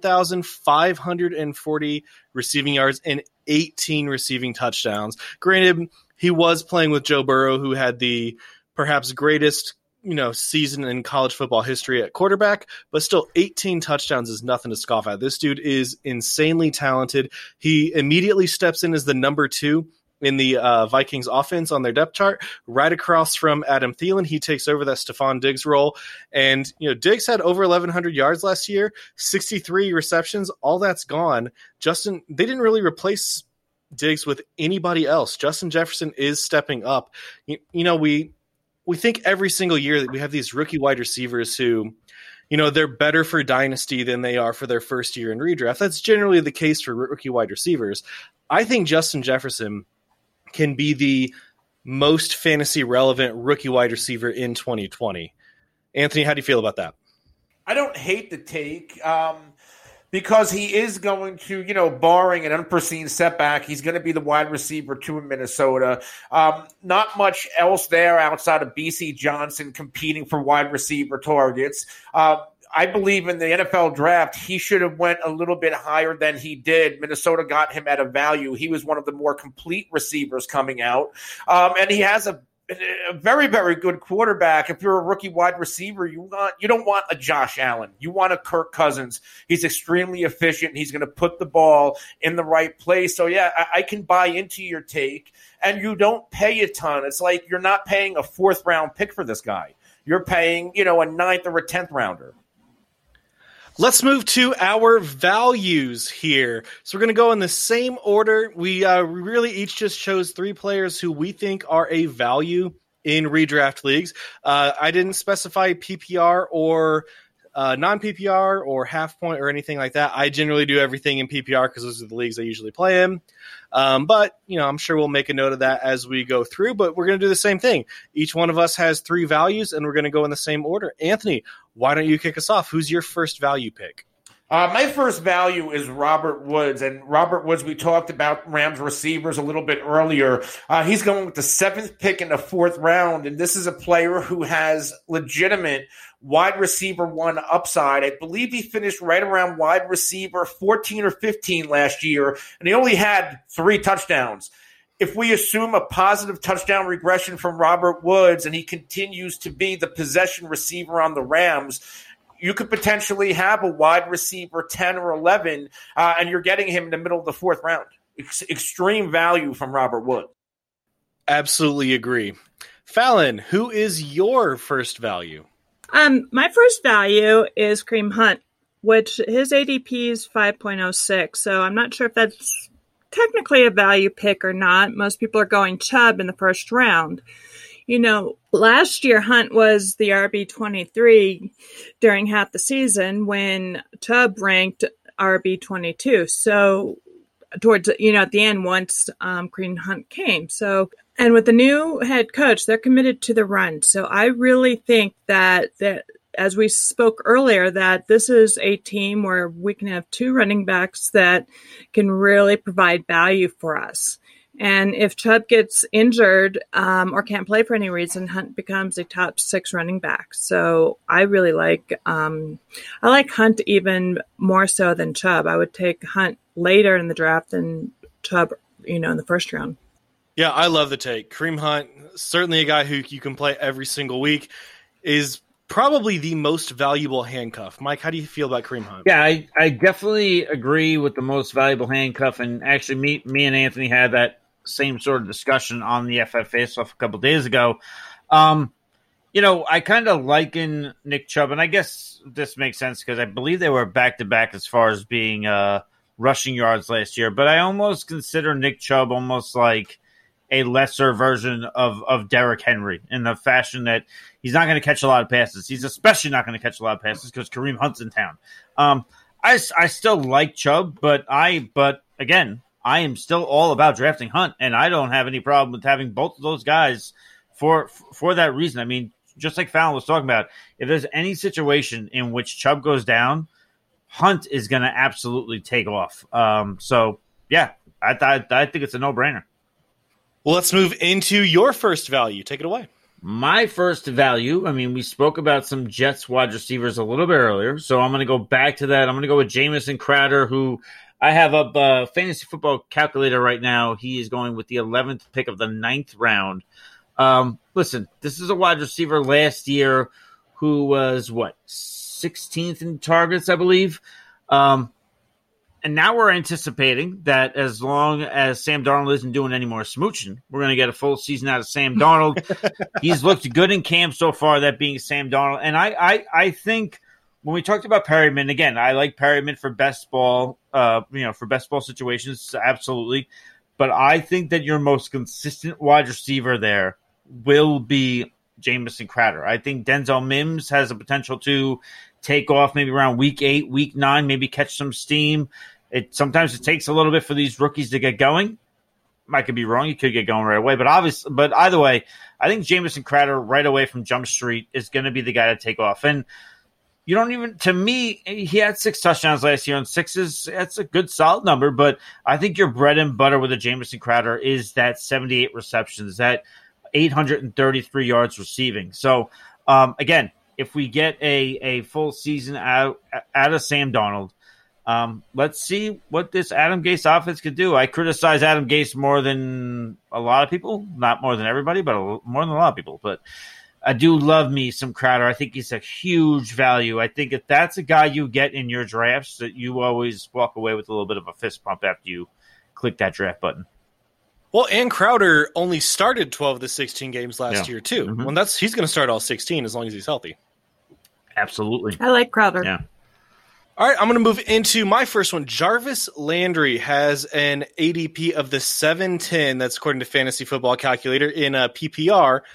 1,540 receiving yards, and 18 receiving touchdowns. Granted, he was playing with Joe Burrow, who had the perhaps greatest season in college football history at quarterback, but still 18 touchdowns is nothing to scoff at. This dude is insanely talented. He immediately steps in as the number 2 in the Vikings offense on their depth chart, right across from Adam Thielen. He takes over that Stephon Diggs role. And, Diggs had over 1,100 yards last year, 63 receptions. All that's gone. They didn't really replace Diggs with anybody else. Justin Jefferson is stepping up. We think every single year that we have these rookie wide receivers who, they're better for dynasty than they are for their first year in redraft. That's generally the case for rookie wide receivers. I think Justin Jefferson can be the most fantasy relevant rookie wide receiver in 2020. Anthony, how do you feel about that? I don't hate the take because he is going to, barring an unforeseen setback, he's going to be the wide receiver 2 in Minnesota. Not much else there outside of BC Johnson competing for wide receiver targets. I believe in the NFL draft, he should have went a little bit higher than he did. Minnesota got him at a value. He was one of the more complete receivers coming out. And he has a very, very good quarterback. If you're a rookie wide receiver, you don't want a Josh Allen. You want a Kirk Cousins. He's extremely efficient. He's going to put the ball in the right place. So, yeah, I can buy into your take. And you don't pay a ton. It's like you're not paying a 4th-round pick for this guy. You're paying, a 9th or a 10th rounder. Let's move to our values here. So we're going to go in the same order. We really each just chose 3 players who we think are a value in redraft leagues. I didn't specify PPR or non-PPR or half point or anything like that. I generally do everything in PPR because those are the leagues I usually play in. But, I'm sure we'll make a note of that as we go through, but we're going to do the same thing. Each one of us has 3 values, and we're going to go in the same order. Anthony, why don't you kick us off? Who's your first value pick? My first value is Robert Woods. And Robert Woods, we talked about Rams receivers a little bit earlier. He's going with the 7th pick in the 4th round. And this is a player who has legitimate wide receiver 1 upside. I believe he finished right around wide receiver 14 or 15 last year. And he only had 3 touchdowns. If we assume a positive touchdown regression from Robert Woods and he continues to be the possession receiver on the Rams, you could potentially have a wide receiver 10 or 11, and you're getting him in the middle of the 4th round. Extreme value from Robert Woods. Absolutely agree. Fallon, who is your first value? My first value is Kareem Hunt, which his ADP is 5.06. So I'm not sure if that's technically a value pick or not. Most people are going Chubb in the first round. Last year Hunt was the RB23 during half the season when Chubb ranked RB22. So towards, at the end, once Kareem Hunt came. So, and with the new head coach, they're committed to the run. So I really think that as we spoke earlier, that this is a team where we can have 2 running backs that can really provide value for us. And if Chubb gets injured or can't play for any reason, Hunt becomes a top 6 running back. So I really like Hunt even more so than Chubb. I would take Hunt later in the draft than Chubb, in the first round. Yeah, I love the take. Kareem Hunt, certainly a guy who you can play every single week, is probably the most valuable handcuff. Mike, how do you feel about Kareem Hunt? Yeah, I definitely agree with the most valuable handcuff. And actually, me and Anthony had that same sort of discussion on the FF Face-Off a couple days ago. I kind of liken Nick Chubb, and I guess this makes sense because I believe they were back-to-back as far as being rushing yards last year, but I almost consider Nick Chubb almost like a lesser version of Derrick Henry in the fashion that he's not going to catch a lot of passes. He's especially not going to catch a lot of passes because Kareem Hunt's in town. I still like Chubb, but again, I am still all about drafting Hunt, and I don't have any problem with having both of those guys for that reason. I mean, just like Fallon was talking about, if there's any situation in which Chubb goes down, Hunt is going to absolutely take off. So, yeah, I think it's a no-brainer. Well, let's move into your first value. Take it away. My first value, we spoke about some Jets wide receivers a little bit earlier, so I'm going to go back to that. I'm going to go with Jamison Crowder, who I have up fantasy football calculator right now. He is going with the 11th pick of the 9th round. Listen, this is a wide receiver last year who was, 16th in targets, I believe. And now we're anticipating that as long as Sam Darnold isn't doing any more smooching, we're going to get a full season out of Sam Darnold. He's looked good in camp so far, that being Sam Darnold. And I think when we talked about Perryman, again, I like Perryman for best ball, for best ball situations, absolutely. But I think that your most consistent wide receiver there will be Jamison Crowder. I think Denzel Mims has the potential to take off maybe around week 8, week 9, maybe catch some steam. Sometimes it takes a little bit for these rookies to get going. I could be wrong. He could get going right away. But either way, I think Jamison Crowder right away from Jump Street is going to be the guy to take off. And you don't even, to me, he had 6 touchdowns last year, and 6 that's a good solid number. But I think your bread and butter with a Jamison Crowder is that 78 receptions, that 833 yards receiving. So, again, if we get a full season out of Sam Darnold, let's see what this Adam Gase offense could do. I criticize Adam Gase more than a lot of people, not more than everybody, but more than a lot of people. But I do love me some Crowder. I think he's a huge value. I think if that's a guy you get in your drafts, that you always walk away with a little bit of a fist pump after you click that draft button. Well, and Crowder only started 12 of the 16 games last year, too. Mm-hmm. Well, he's going to start all 16 as long as he's healthy. Absolutely. I like Crowder. Yeah. All right, I'm going to move into my first one. Jarvis Landry has an ADP of the 710. That's according to Fantasy Football Calculator in a PPR,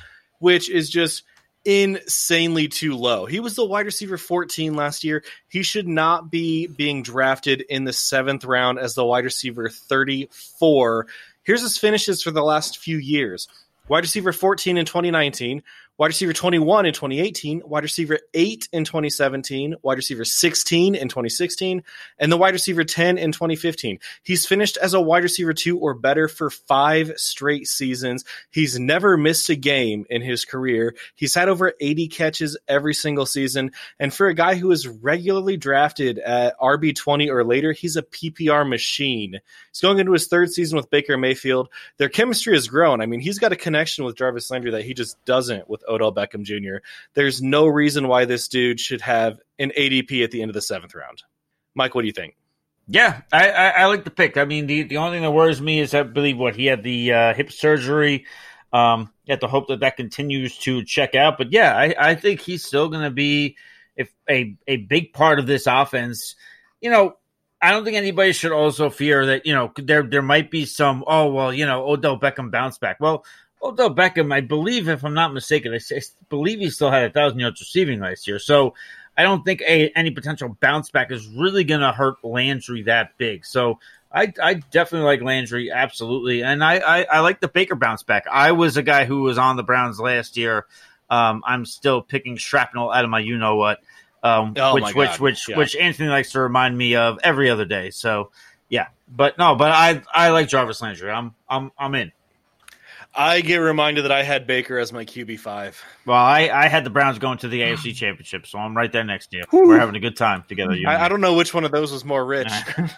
which is just insanely too low. He was the wide receiver 14 last year. He should not be being drafted in the 7th round as the wide receiver 34. Here's his finishes for the last few years. Wide receiver 14 in 2019, wide receiver 21 in 2018, wide receiver 8 in 2017, wide receiver 16 in 2016, and the wide receiver 10 in 2015. He's finished as a wide receiver 2 or better for 5 straight seasons. He's never missed a game in his career. He's had over 80 catches every single season. And for a guy who is regularly drafted at RB20 or later, he's a PPR machine. He's going into his 3rd season with Baker Mayfield. Their chemistry has grown. I mean, he's got a connection with Jarvis Landry that he just doesn't with Odell Beckham Jr. There's no reason why this dude should have an ADP at the end of the 7th round. Mike, what do you think? Yeah, I like the pick. I mean, the only thing that worries me is I believe he had the hip surgery. You have to hope that continues to check out. But yeah, I think he's still going to be a big part of this offense. You know, I don't think anybody should also fear that, you know, there might be some, Odell Beckham bounce back. Well, Odell Beckham, I believe, if I'm not mistaken, I believe he still had 1,000 yards receiving last year. So I don't think any potential bounce back is really going to hurt Landry that big. So I definitely like Landry, absolutely. And I like the Baker bounce back. I was a guy who was on the Browns last year. I'm still picking shrapnel out of my you-know-what, which Anthony likes to remind me of every other day. So, yeah. But I like Jarvis Landry. I'm in. I get reminded that I had Baker as my QB5. Well, I had the Browns going to the AFC Championship, so I'm right there next to you. We're having a good time together. I don't know which one of those was more rich.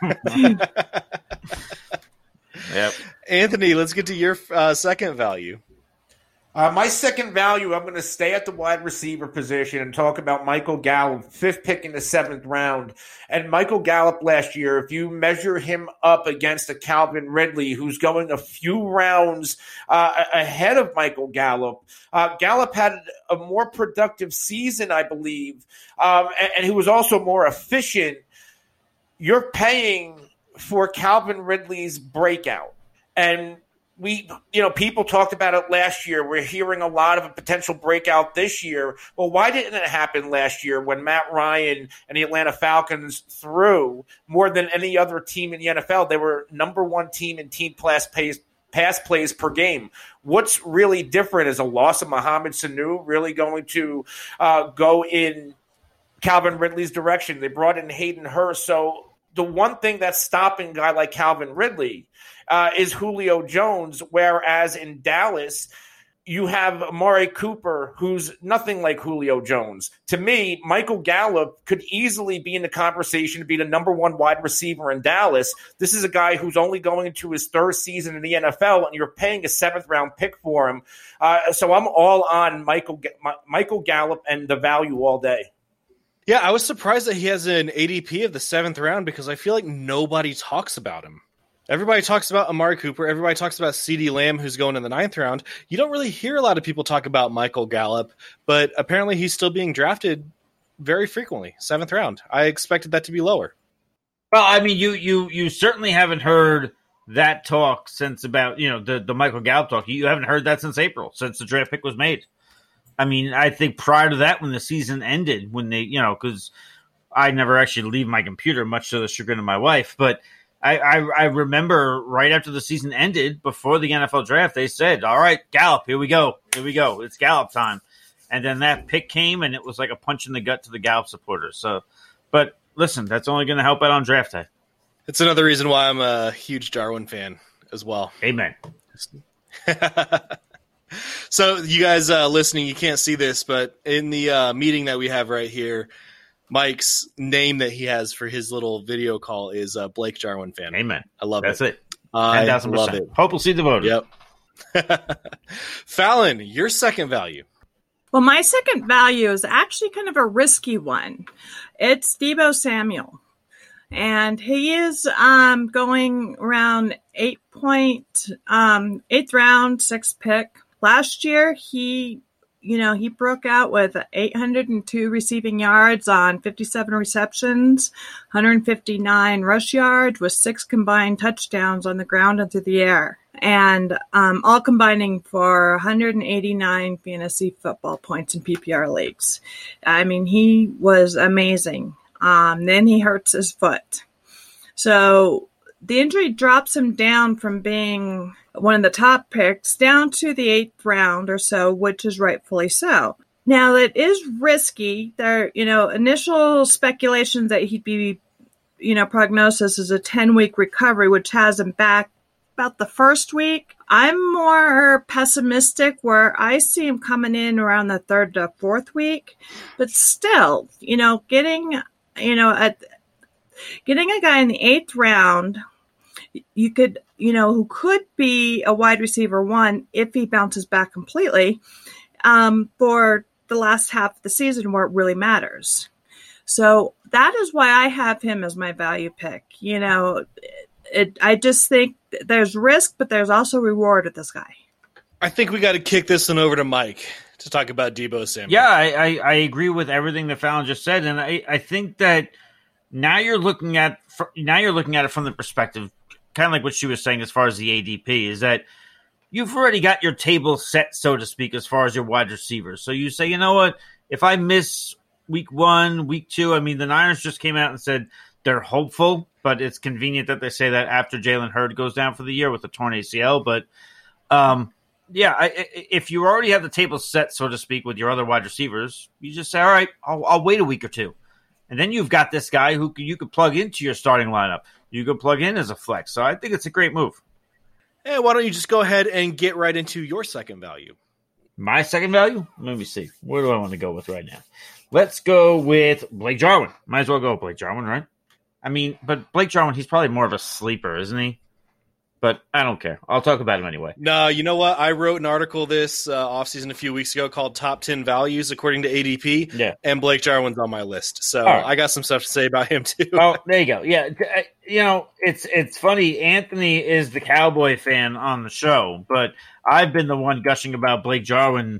Yep. Anthony, let's get to your second value. My second value, I'm going to stay at the wide receiver position and talk about Michael Gallup, 5th pick in the 7th round. And Michael Gallup last year, if you measure him up against a Calvin Ridley, who's going a few rounds ahead of Michael Gallup, Gallup had a more productive season, I believe, and he was also more efficient. You're paying for Calvin Ridley's breakout. And people talked about it last year. We're hearing a lot of a potential breakout this year. Well, why didn't it happen last year when Matt Ryan and the Atlanta Falcons threw more than any other team in the NFL? They were number 1 team in team pass plays per game. What's really different is a loss of Mohamed Sanu really going to go in Calvin Ridley's direction. They brought in Hayden Hurst. So the one thing that's stopping a guy like Calvin Ridley is Julio Jones, whereas in Dallas, you have Amari Cooper, who's nothing like Julio Jones. To me, Michael Gallup could easily be in the conversation to be the number 1 wide receiver in Dallas. This is a guy who's only going into his 3rd season in the NFL, and you're paying a 7th-round pick for him. So I'm all on Michael Gallup and the value all day. Yeah, I was surprised that he has an ADP of the 7th round because I feel like nobody talks about him. Everybody talks about Amari Cooper. Everybody talks about CeeDee Lamb, who's going in the 9th round. You don't really hear a lot of people talk about Michael Gallup, but apparently he's still being drafted very frequently. 7th round. I expected that to be lower. Well, I mean, you certainly haven't heard that talk since about, the Michael Gallup talk. You haven't heard that since April, since the draft pick was made. I mean, I think prior to that, when the season ended, when they, because I never actually leave my computer, much to the chagrin of my wife, but I remember right after the season ended, before the NFL draft, they said, all right, Gallup, here we go. It's Gallup time. And then that pick came, and it was like a punch in the gut to the Gallup supporters. So, but listen, that's only going to help out on draft day. It's another reason why I'm a huge Jarwin fan as well. Amen. So you guys listening, you can't see this, but in the meeting that we have right here, Mike's name that he has for his little video call is Blake Jarwin fan. Amen. I love That's it. That's it. 10,000%. Love it. Hope we'll see the voters. Yep. Fallon, your second value. Well, my second value is actually kind of a risky one. It's Deebo Samuel. And he is going around 8th round, 6th pick. Last year, he he broke out with 802 receiving yards on 57 receptions, 159 rush yards with 6 combined touchdowns on the ground and through the air, and all combining for 189 fantasy football points in PPR leagues. I mean, he was amazing. Then he hurts his foot. So the injury drops him down from being one of the top picks down to the 8th round or so, which is rightfully so. Now, it is risky. There, initial speculations that he'd be, prognosis is a 10-week recovery, which has him back about the first week. I'm more pessimistic where I see him coming in around the 3rd to 4th week. But still, getting a guy in the 8th round, you could, who could be a wide receiver 1 if he bounces back completely for the last half of the season where it really matters. So that is why I have him as my value pick. I just think there's risk, but there's also reward with this guy. I think we got to kick this one over to Mike to talk about Deebo Samuel. Yeah, I agree with everything that Fallon just said, and I think that now you're looking at it from the perspective, kind of like what she was saying as far as the ADP, is that you've already got your table set, so to speak, as far as your wide receivers. So you say, you know what, if I miss week 1, week 2, I mean, the Niners just came out and said they're hopeful, but it's convenient that they say that after Jalen Hurd goes down for the year with a torn ACL. But if you already have the table set, so to speak, with your other wide receivers, you just say, all right, I'll wait a week or 2. And then you've got this guy who you could plug into your starting lineup. You could plug in as a flex. So I think it's a great move. Hey, why don't you just go ahead and get right into your second value? My second value? Let me see. Where do I want to go with right now? Let's go with Blake Jarwin. Might as well go with Blake Jarwin, right? I mean, but Blake Jarwin, he's probably more of a sleeper, isn't he? But I don't care. I'll talk about him anyway. No, you know what? I wrote an article this offseason a few weeks ago called Top 10 Values According to ADP, Yeah. and Blake Jarwin's on my list. So All right. I got some stuff to say about him, too. Oh, there you go. Yeah, it's funny. Anthony is the Cowboy fan on the show, but I've been the one gushing about Blake Jarwin.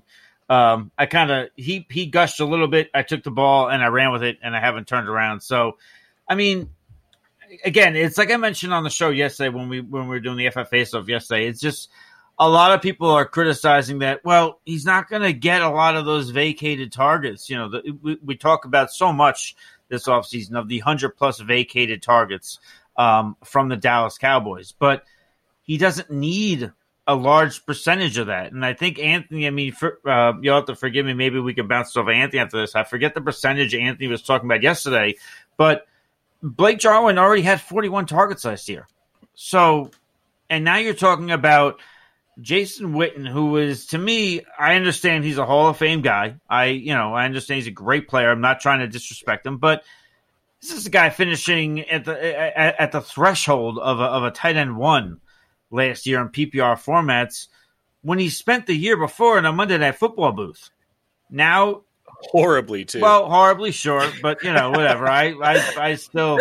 He gushed a little bit. I took the ball and I ran with it, and I haven't turned around. So, I mean, again, it's like I mentioned on the show yesterday when we were doing the FFA stuff yesterday. It's just a lot of people are criticizing that. Well, he's not going to get a lot of those vacated targets. We talk about so much this offseason of the 100+ vacated targets from the Dallas Cowboys, but he doesn't need a large percentage of that. And I think Anthony, you'll have to forgive me. Maybe we can bounce off of Anthony after this. I forget the percentage Anthony was talking about yesterday, but Blake Jarwin already had 41 targets last year. So, and now you're talking about Jason Witten, who is, to me, I understand he's a Hall of Fame guy. I understand he's a great player. I'm not trying to disrespect him, but this is a guy finishing at the threshold of a tight end 1 last year in PPR formats when he spent the year before in a Monday Night Football booth. Now, Horribly, too. well, horribly short, but whatever. I still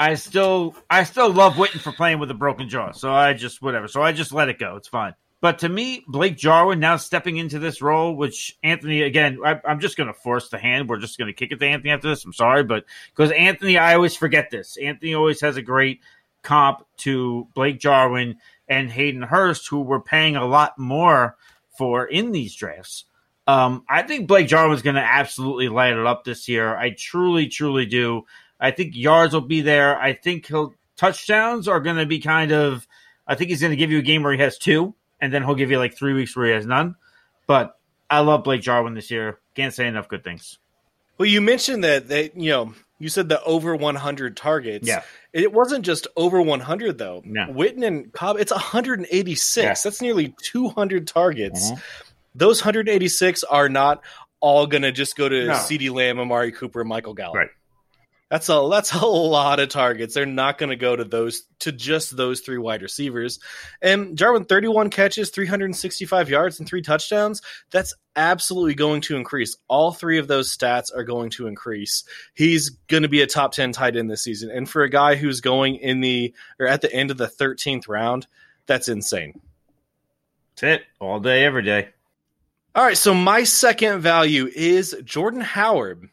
love Witten for playing with a broken jaw. So I just let it go. It's fine. But to me, Blake Jarwin now stepping into this role, which Anthony, again, I'm just going to force the hand. We're just going to kick it to Anthony after this. I'm sorry, but because Anthony, I always forget this. Anthony always has a great comp to Blake Jarwin and Hayden Hurst, who we're paying a lot more for in these drafts. I think Blake Jarwin is going to absolutely light it up this year. I truly, truly do. I think yards will be there. I think touchdowns are going to be I think he's going to give you a game where he has 2, and then he'll give you like 3 weeks where he has none. But I love Blake Jarwin this year. Can't say enough good things. Well, you mentioned that you said the over 100 targets. Yeah. It wasn't just over 100, though. No. Witten and Cobb, it's 186. Yeah. That's nearly 200 targets. Mhm. Those 186 are not all going to just go to No. CeeDee Lamb, Amari Cooper, and Michael Gallup. Right. That's a lot of targets. They're not going to go to just those 3 wide receivers. And Jarwin, 31 catches, 365 yards, and 3 touchdowns. That's absolutely going to increase. All 3 of those stats are going to increase. He's going to be a top 10 tight end this season. And for a guy who's going at the end of the 13th round, that's insane. That's it. All day, every day. All right, so my second value is Jordan Howard.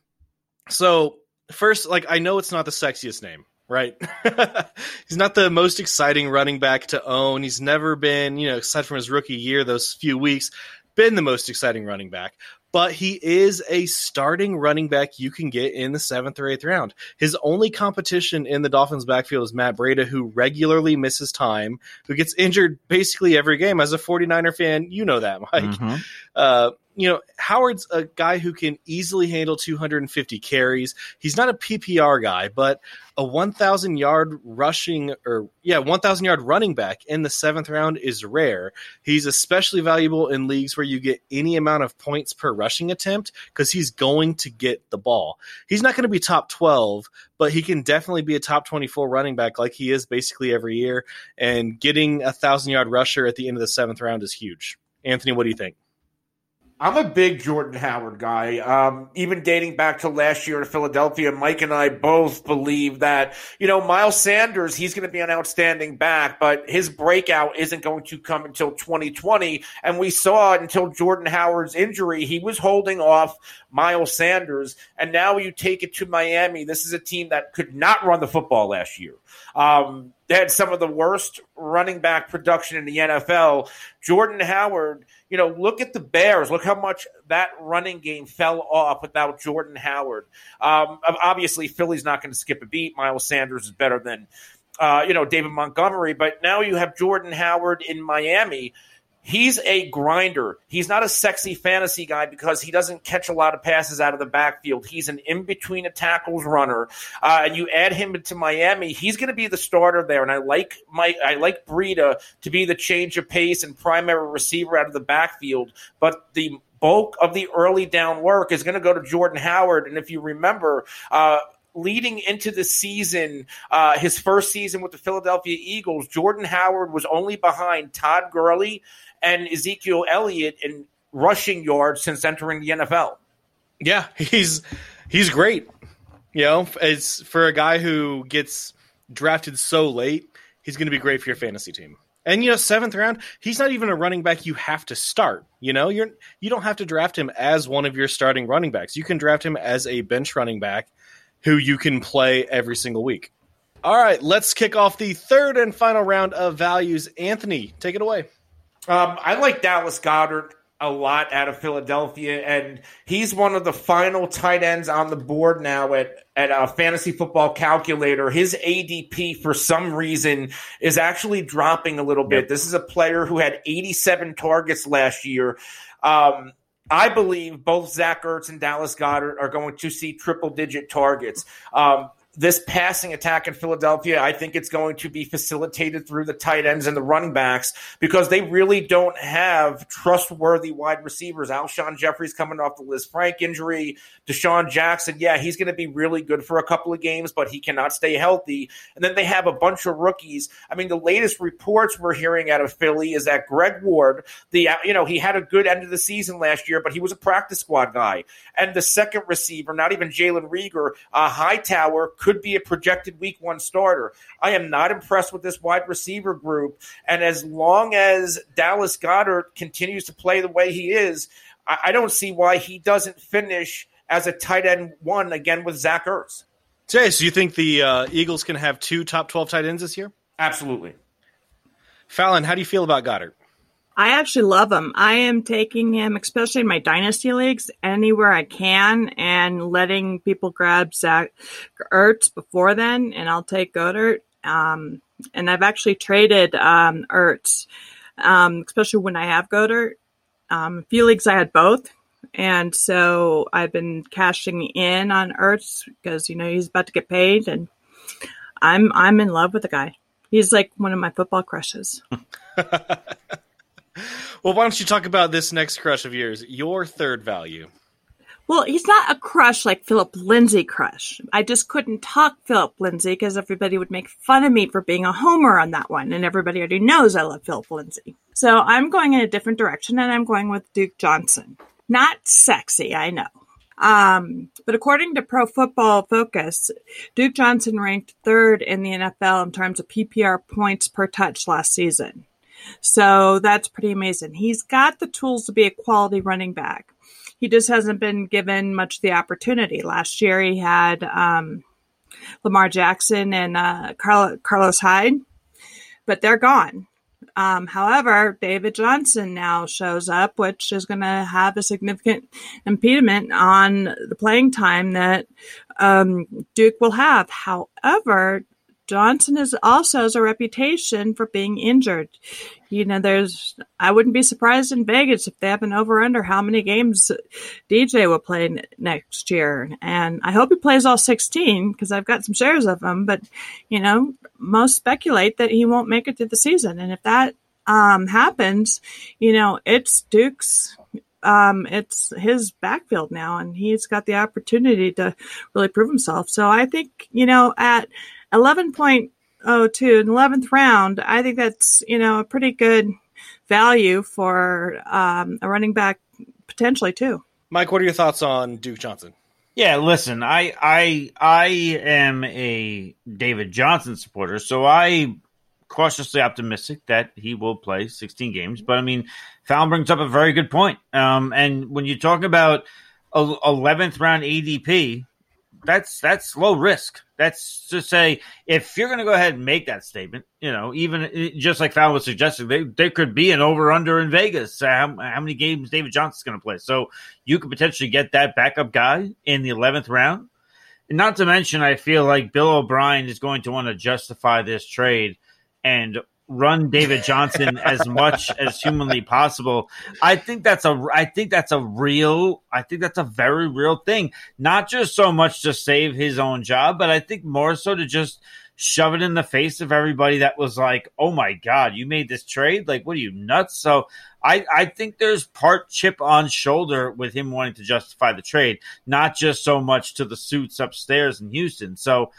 So first, I know it's not the sexiest name, right? He's not the most exciting running back to own. He's never been, aside from his rookie year, those few weeks, been the most exciting running back. But he is a starting running back you can get in the 7th or 8th round. His only competition in the Dolphins' backfield is Matt Breida, who regularly misses time, who gets injured basically every game. As a 49er fan, you know that, Mike. Mm-hmm. Howard's a guy who can easily handle 250 carries. He's not a PPR guy, but a 1,000-yard 1,000-yard running back in the 7th round is rare. He's especially valuable in leagues where you get any amount of points per rushing attempt because he's going to get the ball. He's not going to be top 12, but he can definitely be a top 24 running back like he is basically every year, and getting a 1,000-yard rusher at the end of the 7th round is huge. Anthony, what do you think? I'm a big Jordan Howard guy. Even dating back to last year in Philadelphia, Mike and I both believe that, Miles Sanders, he's going to be an outstanding back, but his breakout isn't going to come until 2020. And we saw until Jordan Howard's injury, he was holding off Miles Sanders. And now you take it to Miami. This is a team that could not run the football last year. They had some of the worst running back production in the NFL. Jordan Howard, look at the Bears. Look how much that running game fell off without Jordan Howard. Obviously, Philly's not going to skip a beat. Miles Sanders is better than, David Montgomery. But now you have Jordan Howard in Miami. He's a grinder. He's not a sexy fantasy guy because he doesn't catch a lot of passes out of the backfield. He's an in-between a tackles runner. And you add him into Miami, he's going to be the starter there. And I like Breida to be the change of pace and primary receiver out of the backfield. But the bulk of the early down work is going to go to Jordan Howard. And if you remember, leading into the season, his first season with the Philadelphia Eagles, Jordan Howard was only behind Todd Gurley and Ezekiel Elliott in rushing yards since entering the NFL. Yeah, he's great. It's for a guy who gets drafted so late, he's going to be great for your fantasy team. And 7th round, he's not even a running back you have to start. You don't have to draft him as one of your starting running backs. You can draft him as a bench running back who you can play every single week. All right, let's kick off the third and final round of values. Anthony, take it away. I like Dallas Goedert a lot out of Philadelphia, and he's one of the final tight ends on the board now at a fantasy football calculator. His ADP, for some reason, is actually dropping a little bit. This is a player who had 87 targets last year. I believe both Zach Ertz and Dallas Goedert are going to see triple-digit targets. This passing attack in Philadelphia, I think it's going to be facilitated through the tight ends and the running backs because they really don't have trustworthy wide receivers. Alshon Jeffrey's coming off the Liz Frank injury. Deshaun Jackson, he's going to be really good for a couple of games, but he cannot stay healthy. And then they have a bunch of rookies. I mean, the latest reports we're hearing out of Philly is that Greg Ward, he had a good end of the season last year, but he was a practice squad guy. And the second receiver, not even Jalen Reagor, Hightower, could be a projected week 1 starter. I am not impressed with this wide receiver group. And as long as Dallas Goedert continues to play the way he is, I don't see why he doesn't finish as a tight end 1 again with Zach Ertz. Jay, so you think the Eagles can have 2 top 12 tight ends this year? Absolutely. Fallon, how do you feel about Goddard? I actually love him. I am taking him, especially in my dynasty leagues, anywhere I can and letting people grab Zach Ertz before then, and I'll take Goddard. And I've actually traded Ertz, especially when I have Goddard. A few leagues I had both, and so I've been cashing in on Ertz because he's about to get paid, and I'm in love with the guy. He's like one of my football crushes. Well, why don't you talk about this next crush of yours, your third value? Well, he's not a crush like Philip Lindsay crush. I just couldn't talk Philip Lindsay because everybody would make fun of me for being a homer on that one, and everybody already knows I love Philip Lindsay. So I'm going in a different direction, and I'm going with Duke Johnson. Not sexy, I know. But according to Pro Football Focus, Duke Johnson ranked 3rd in the NFL in terms of PPR points per touch last season. So that's pretty amazing. He's got the tools to be a quality running back. He just hasn't been given much of the opportunity. Last year he had Lamar Jackson and Carlos Hyde, but they're gone. However, David Johnson now shows up, which is going to have a significant impediment on the playing time that Duke will have. However, Johnson also has a reputation for being injured. I wouldn't be surprised in Vegas if they have an over-under how many games DJ will play next year. And I hope he plays all 16 because I've got some shares of him. But, most speculate that he won't make it through the season. And if that happens, it's Duke's. It's his backfield now, and he's got the opportunity to really prove himself. So I think, at 11.02 in the 11th round, I think that's, a pretty good value for a running back potentially too. Mike, what are your thoughts on Duke Johnson? Yeah, listen, I am a David Johnson supporter, so I'm cautiously optimistic that he will play 16 games. But, Fallon brings up a very good point. And when you talk about 11th round ADP, that's low risk. That's to say, if you're going to go ahead and make that statement, even just like Fallon was suggesting, there could be an over-under in Vegas. How many games David Johnson's going to play? So you could potentially get that backup guy in the 11th round. And not to mention, I feel like Bill O'Brien is going to want to justify this trade and run David Johnson as much as humanly possible. I think that's a very real thing. Not just so much to save his own job, but I think more so to just shove it in the face of everybody that was like, oh my God, you made this trade? Like, what are you, nuts? So I think there's part chip on shoulder with him wanting to justify the trade, not just so much to the suits upstairs in Houston. So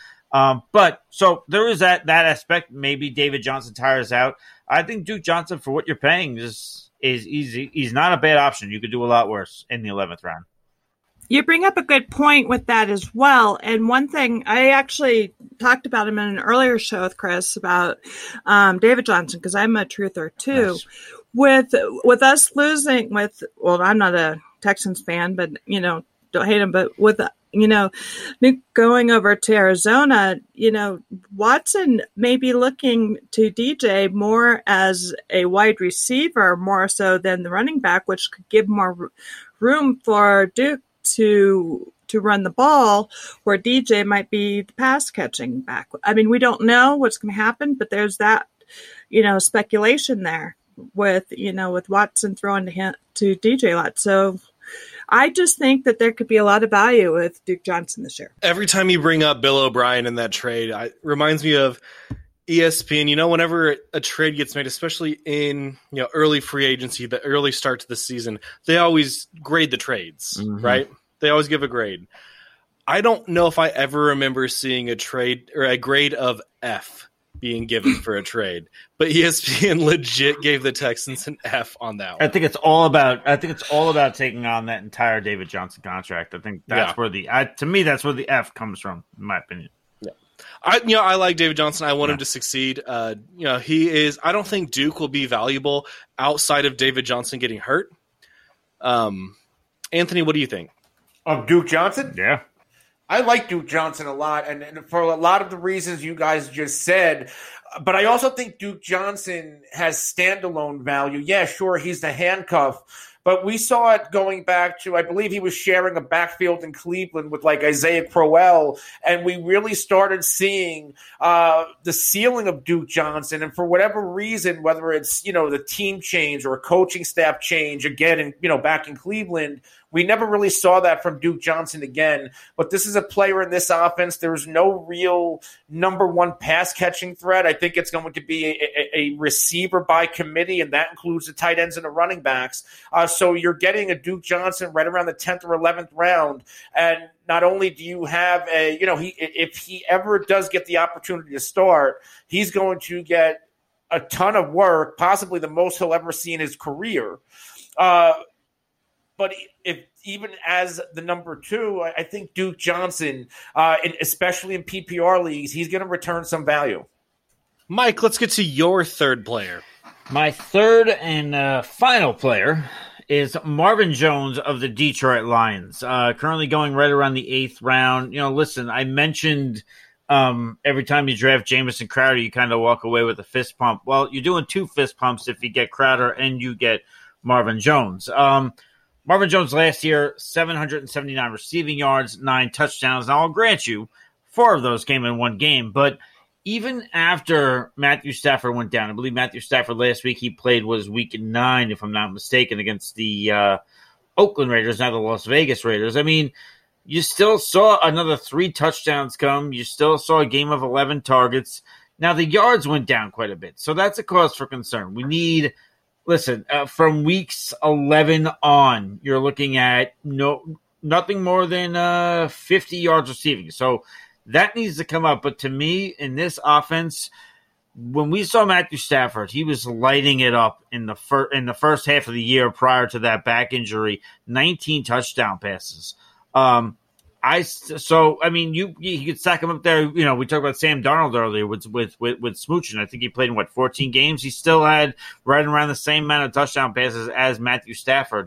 so there is that aspect. Maybe David Johnson tires out. I think Duke Johnson, for what you're paying, is easy. He's not a bad option. You could do a lot worse in the 11th round. You bring up a good point with that as well. And one thing, I actually talked about him in an earlier show with Chris about David Johnson, because I'm a truther too. Nice. With us losing I'm not a Texans fan, but, don't hate him, but with Nick going over to Arizona, Watson may be looking to DJ more as a wide receiver, more so than the running back, which could give more room for Duke to run the ball, where DJ might be the pass catching back. We don't know what's going to happen, but there's that, speculation there with Watson throwing to DJ a lot. So I just think that there could be a lot of value with Duke Johnson this year. Every time you bring up Bill O'Brien in that trade, it reminds me of ESPN. Whenever a trade gets made, especially in early free agency, the early start to the season, they always grade the trades, right? They always give a grade. I don't know if I ever remember seeing a trade or a grade of F being given for a trade, but ESPN legit gave the Texans an F on that one. I think it's all about taking on that entire David Johnson contract. I think that's where to me that's where the F comes from, in my opinion. Yeah, I like David Johnson. I want him to succeed. He is. I don't think Duke will be valuable outside of David Johnson getting hurt. Anthony, what do you think of Duke Johnson? Yeah. I like Duke Johnson a lot, and for a lot of the reasons you guys just said. But I also think Duke Johnson has standalone value. Yeah, sure, he's the handcuff. But we saw it going back to, I believe he was sharing a backfield in Cleveland with like Isaiah Crowell, and we really started seeing the ceiling of Duke Johnson. And for whatever reason, whether it's, the team change or a coaching staff change again, back in Cleveland, we never really saw that from Duke Johnson again. But this is a player in this offense. There's no real number one pass catching threat. I think it's going to be a receiver by committee, and that includes the tight ends and the running backs. So you're getting a Duke Johnson right around the 10th or 11th round. And not only do you have if he ever does get the opportunity to start, he's going to get a ton of work, possibly the most he'll ever see in his career. But if even as the number two, I think Duke Johnson, especially in PPR leagues, he's going to return some value. Mike, let's get to your third player. My third and final player is Marvin Jones of the Detroit Lions, currently going right around the 8th round. Listen, I mentioned every time you draft Jamison Crowder, you kind of walk away with a fist pump. Well, you're doing 2 fist pumps if you get Crowder and you get Marvin Jones. Marvin Jones last year, 779 receiving yards, 9 touchdowns. Now, I'll grant you, 4 of those came in one game, but even after Matthew Stafford went down, I believe Matthew Stafford last week he played was week 9, if I'm not mistaken, against the Oakland Raiders, now the Las Vegas Raiders. I mean, you still saw another 3 touchdowns come. You still saw a game of 11 targets. Now, the yards went down quite a bit, so that's a cause for concern. We need, from weeks 11 on, you're looking at nothing more than 50 yards receiving. So that needs to come up. But to me, in this offense, when we saw Matthew Stafford, he was lighting it up in the first half of the year prior to that back injury, 19 touchdown passes. You could stack him up there. We talked about Sam Darnold earlier with Smooch, and I think he played in 14 games. He still had right around the same amount of touchdown passes as Matthew Stafford.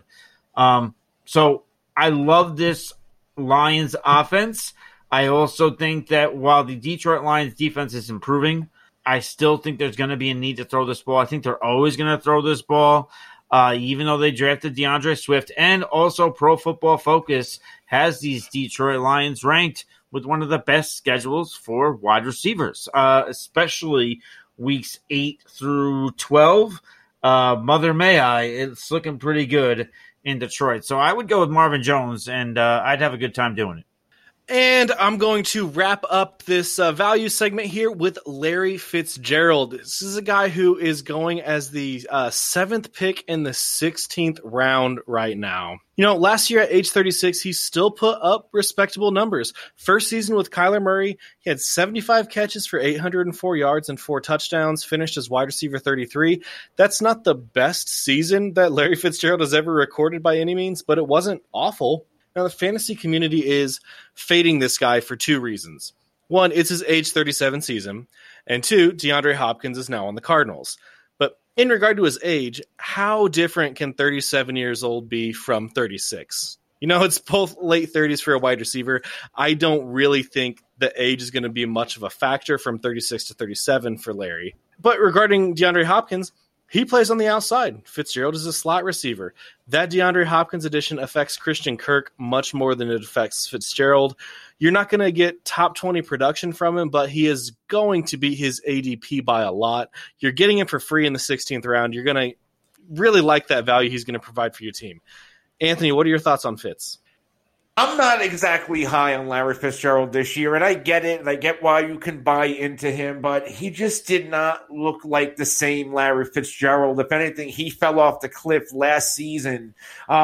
So I love this Lions offense. I also think that while the Detroit Lions defense is improving, I still think there's going to be a need to throw this ball. I think they're always going to throw this ball, even though they drafted DeAndre Swift. And also Pro Football Focus has these Detroit Lions ranked with one of the best schedules for wide receivers, especially weeks 8 through 12. Mother may I, it's looking pretty good in Detroit. So I would go with Marvin Jones, and I'd have a good time doing it. And I'm going to wrap up this value segment here with Larry Fitzgerald. This is a guy who is going as the 7th pick in the 16th round right now. Last year at age 36, he still put up respectable numbers. First season with Kyler Murray, he had 75 catches for 804 yards and 4 touchdowns, finished as wide receiver 33. That's not the best season that Larry Fitzgerald has ever recorded by any means, but it wasn't awful. Now, the fantasy community is fading this guy for 2 reasons. 1, it's his age 37 season, and 2, DeAndre Hopkins is now on the Cardinals. But in regard to his age, how different can 37 years old be from 36? It's both late 30s for a wide receiver. I don't really think the age is going to be much of a factor from 36 to 37 for Larry. But regarding DeAndre Hopkins, he plays on the outside. Fitzgerald is a slot receiver. That DeAndre Hopkins addition affects Christian Kirk much more than it affects Fitzgerald. You're not going to get top 20 production from him, but he is going to beat his ADP by a lot. You're getting him for free in the 16th round. You're going to really like that value he's going to provide for your team. Anthony, what are your thoughts on Fitz? I'm not exactly high on Larry Fitzgerald this year, and I get it, and I get why you can buy into him, but he just did not look like the same Larry Fitzgerald. If anything, he fell off the cliff last season,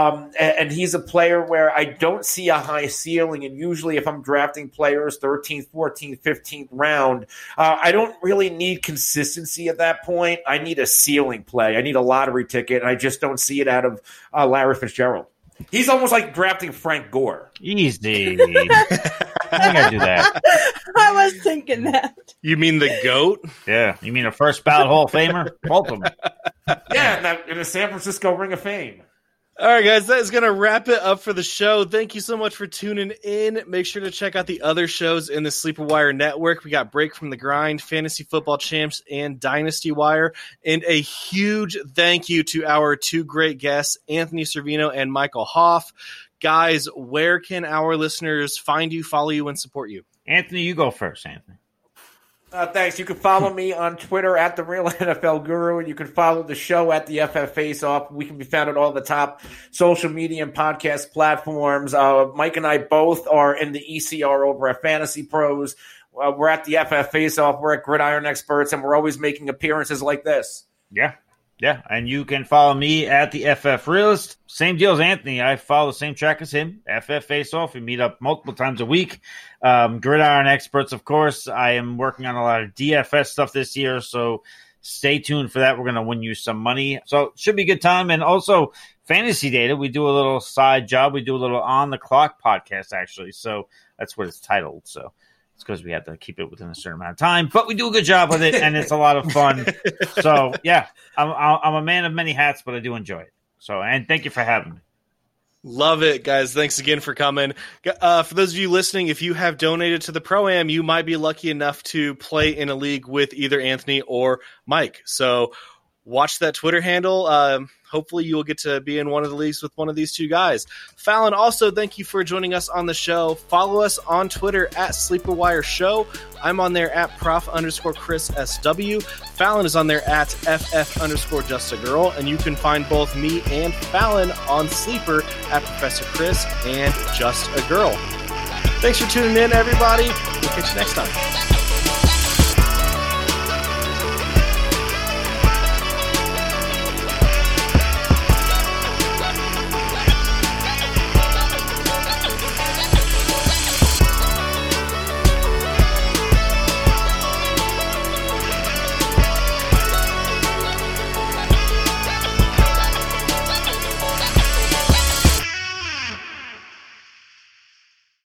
and he's a player where I don't see a high ceiling, and usually if I'm drafting players 13th, 14th, 15th round, I don't really need consistency at that point. I need a ceiling play. I need a lottery ticket, and I just don't see it out of Larry Fitzgerald. He's almost like drafting Frank Gore. Easy. I gotta do that. I was thinking that. You mean the GOAT? Yeah. You mean a first ballot Hall of Famer? Both of them. Yeah, in the San Francisco Ring of Fame. All right, guys, that is going to wrap it up for the show. Thank you so much for tuning in. Make sure to check out the other shows in the Sleeper Wire network. We got Break from the Grind, Fantasy Football Champs, and Dynasty Wire. And a huge thank you to our 2 great guests, Anthony Servino and Michael Hoff. Guys, where can our listeners find you, follow you, and support you? Anthony, you go first, Anthony. Thanks. You can follow me on Twitter at The Real NFL Guru, and you can follow the show at the FF Face Off. We can be found at all the top social media and podcast platforms. Mike and I both are in the ECR over at Fantasy Pros. We're at the FF Face Off. We're at Gridiron Experts, and we're always making appearances like this. Yeah. Yeah, and you can follow me at the FF Realist. Same deal as Anthony. I follow the same track as him, FF Face Off. We meet up multiple times a week. Gridiron Experts, of course. I am working on a lot of DFS stuff this year, so stay tuned for that. We're going to win you some money. So it should be a good time. And also, Fantasy Data, we do a little side job. We do a little On the Clock podcast, actually. So that's what it's titled. So It's because we have to keep it within a certain amount of time, but we do a good job with it, and it's a lot of fun. So, yeah, I'm a man of many hats, but I do enjoy it. So, and thank you for having me. Love it, guys. Thanks again for coming. For those of you listening, if you have donated to the Pro-Am, you might be lucky enough to play in a league with either Anthony or Mike. So watch that Twitter handle. Hopefully you'll get to be in one of the leagues with one of these two guys. Fallon, also, thank you for joining us on the show. Follow us on Twitter at Sleeper Show. I'm on there at Prof_Chris SW. Fallon is on there at FF_JustAGirl. And you can find both me and Fallon on Sleeper at Professor Chris and Just a Girl. Thanks for tuning in, everybody. We'll catch you next time.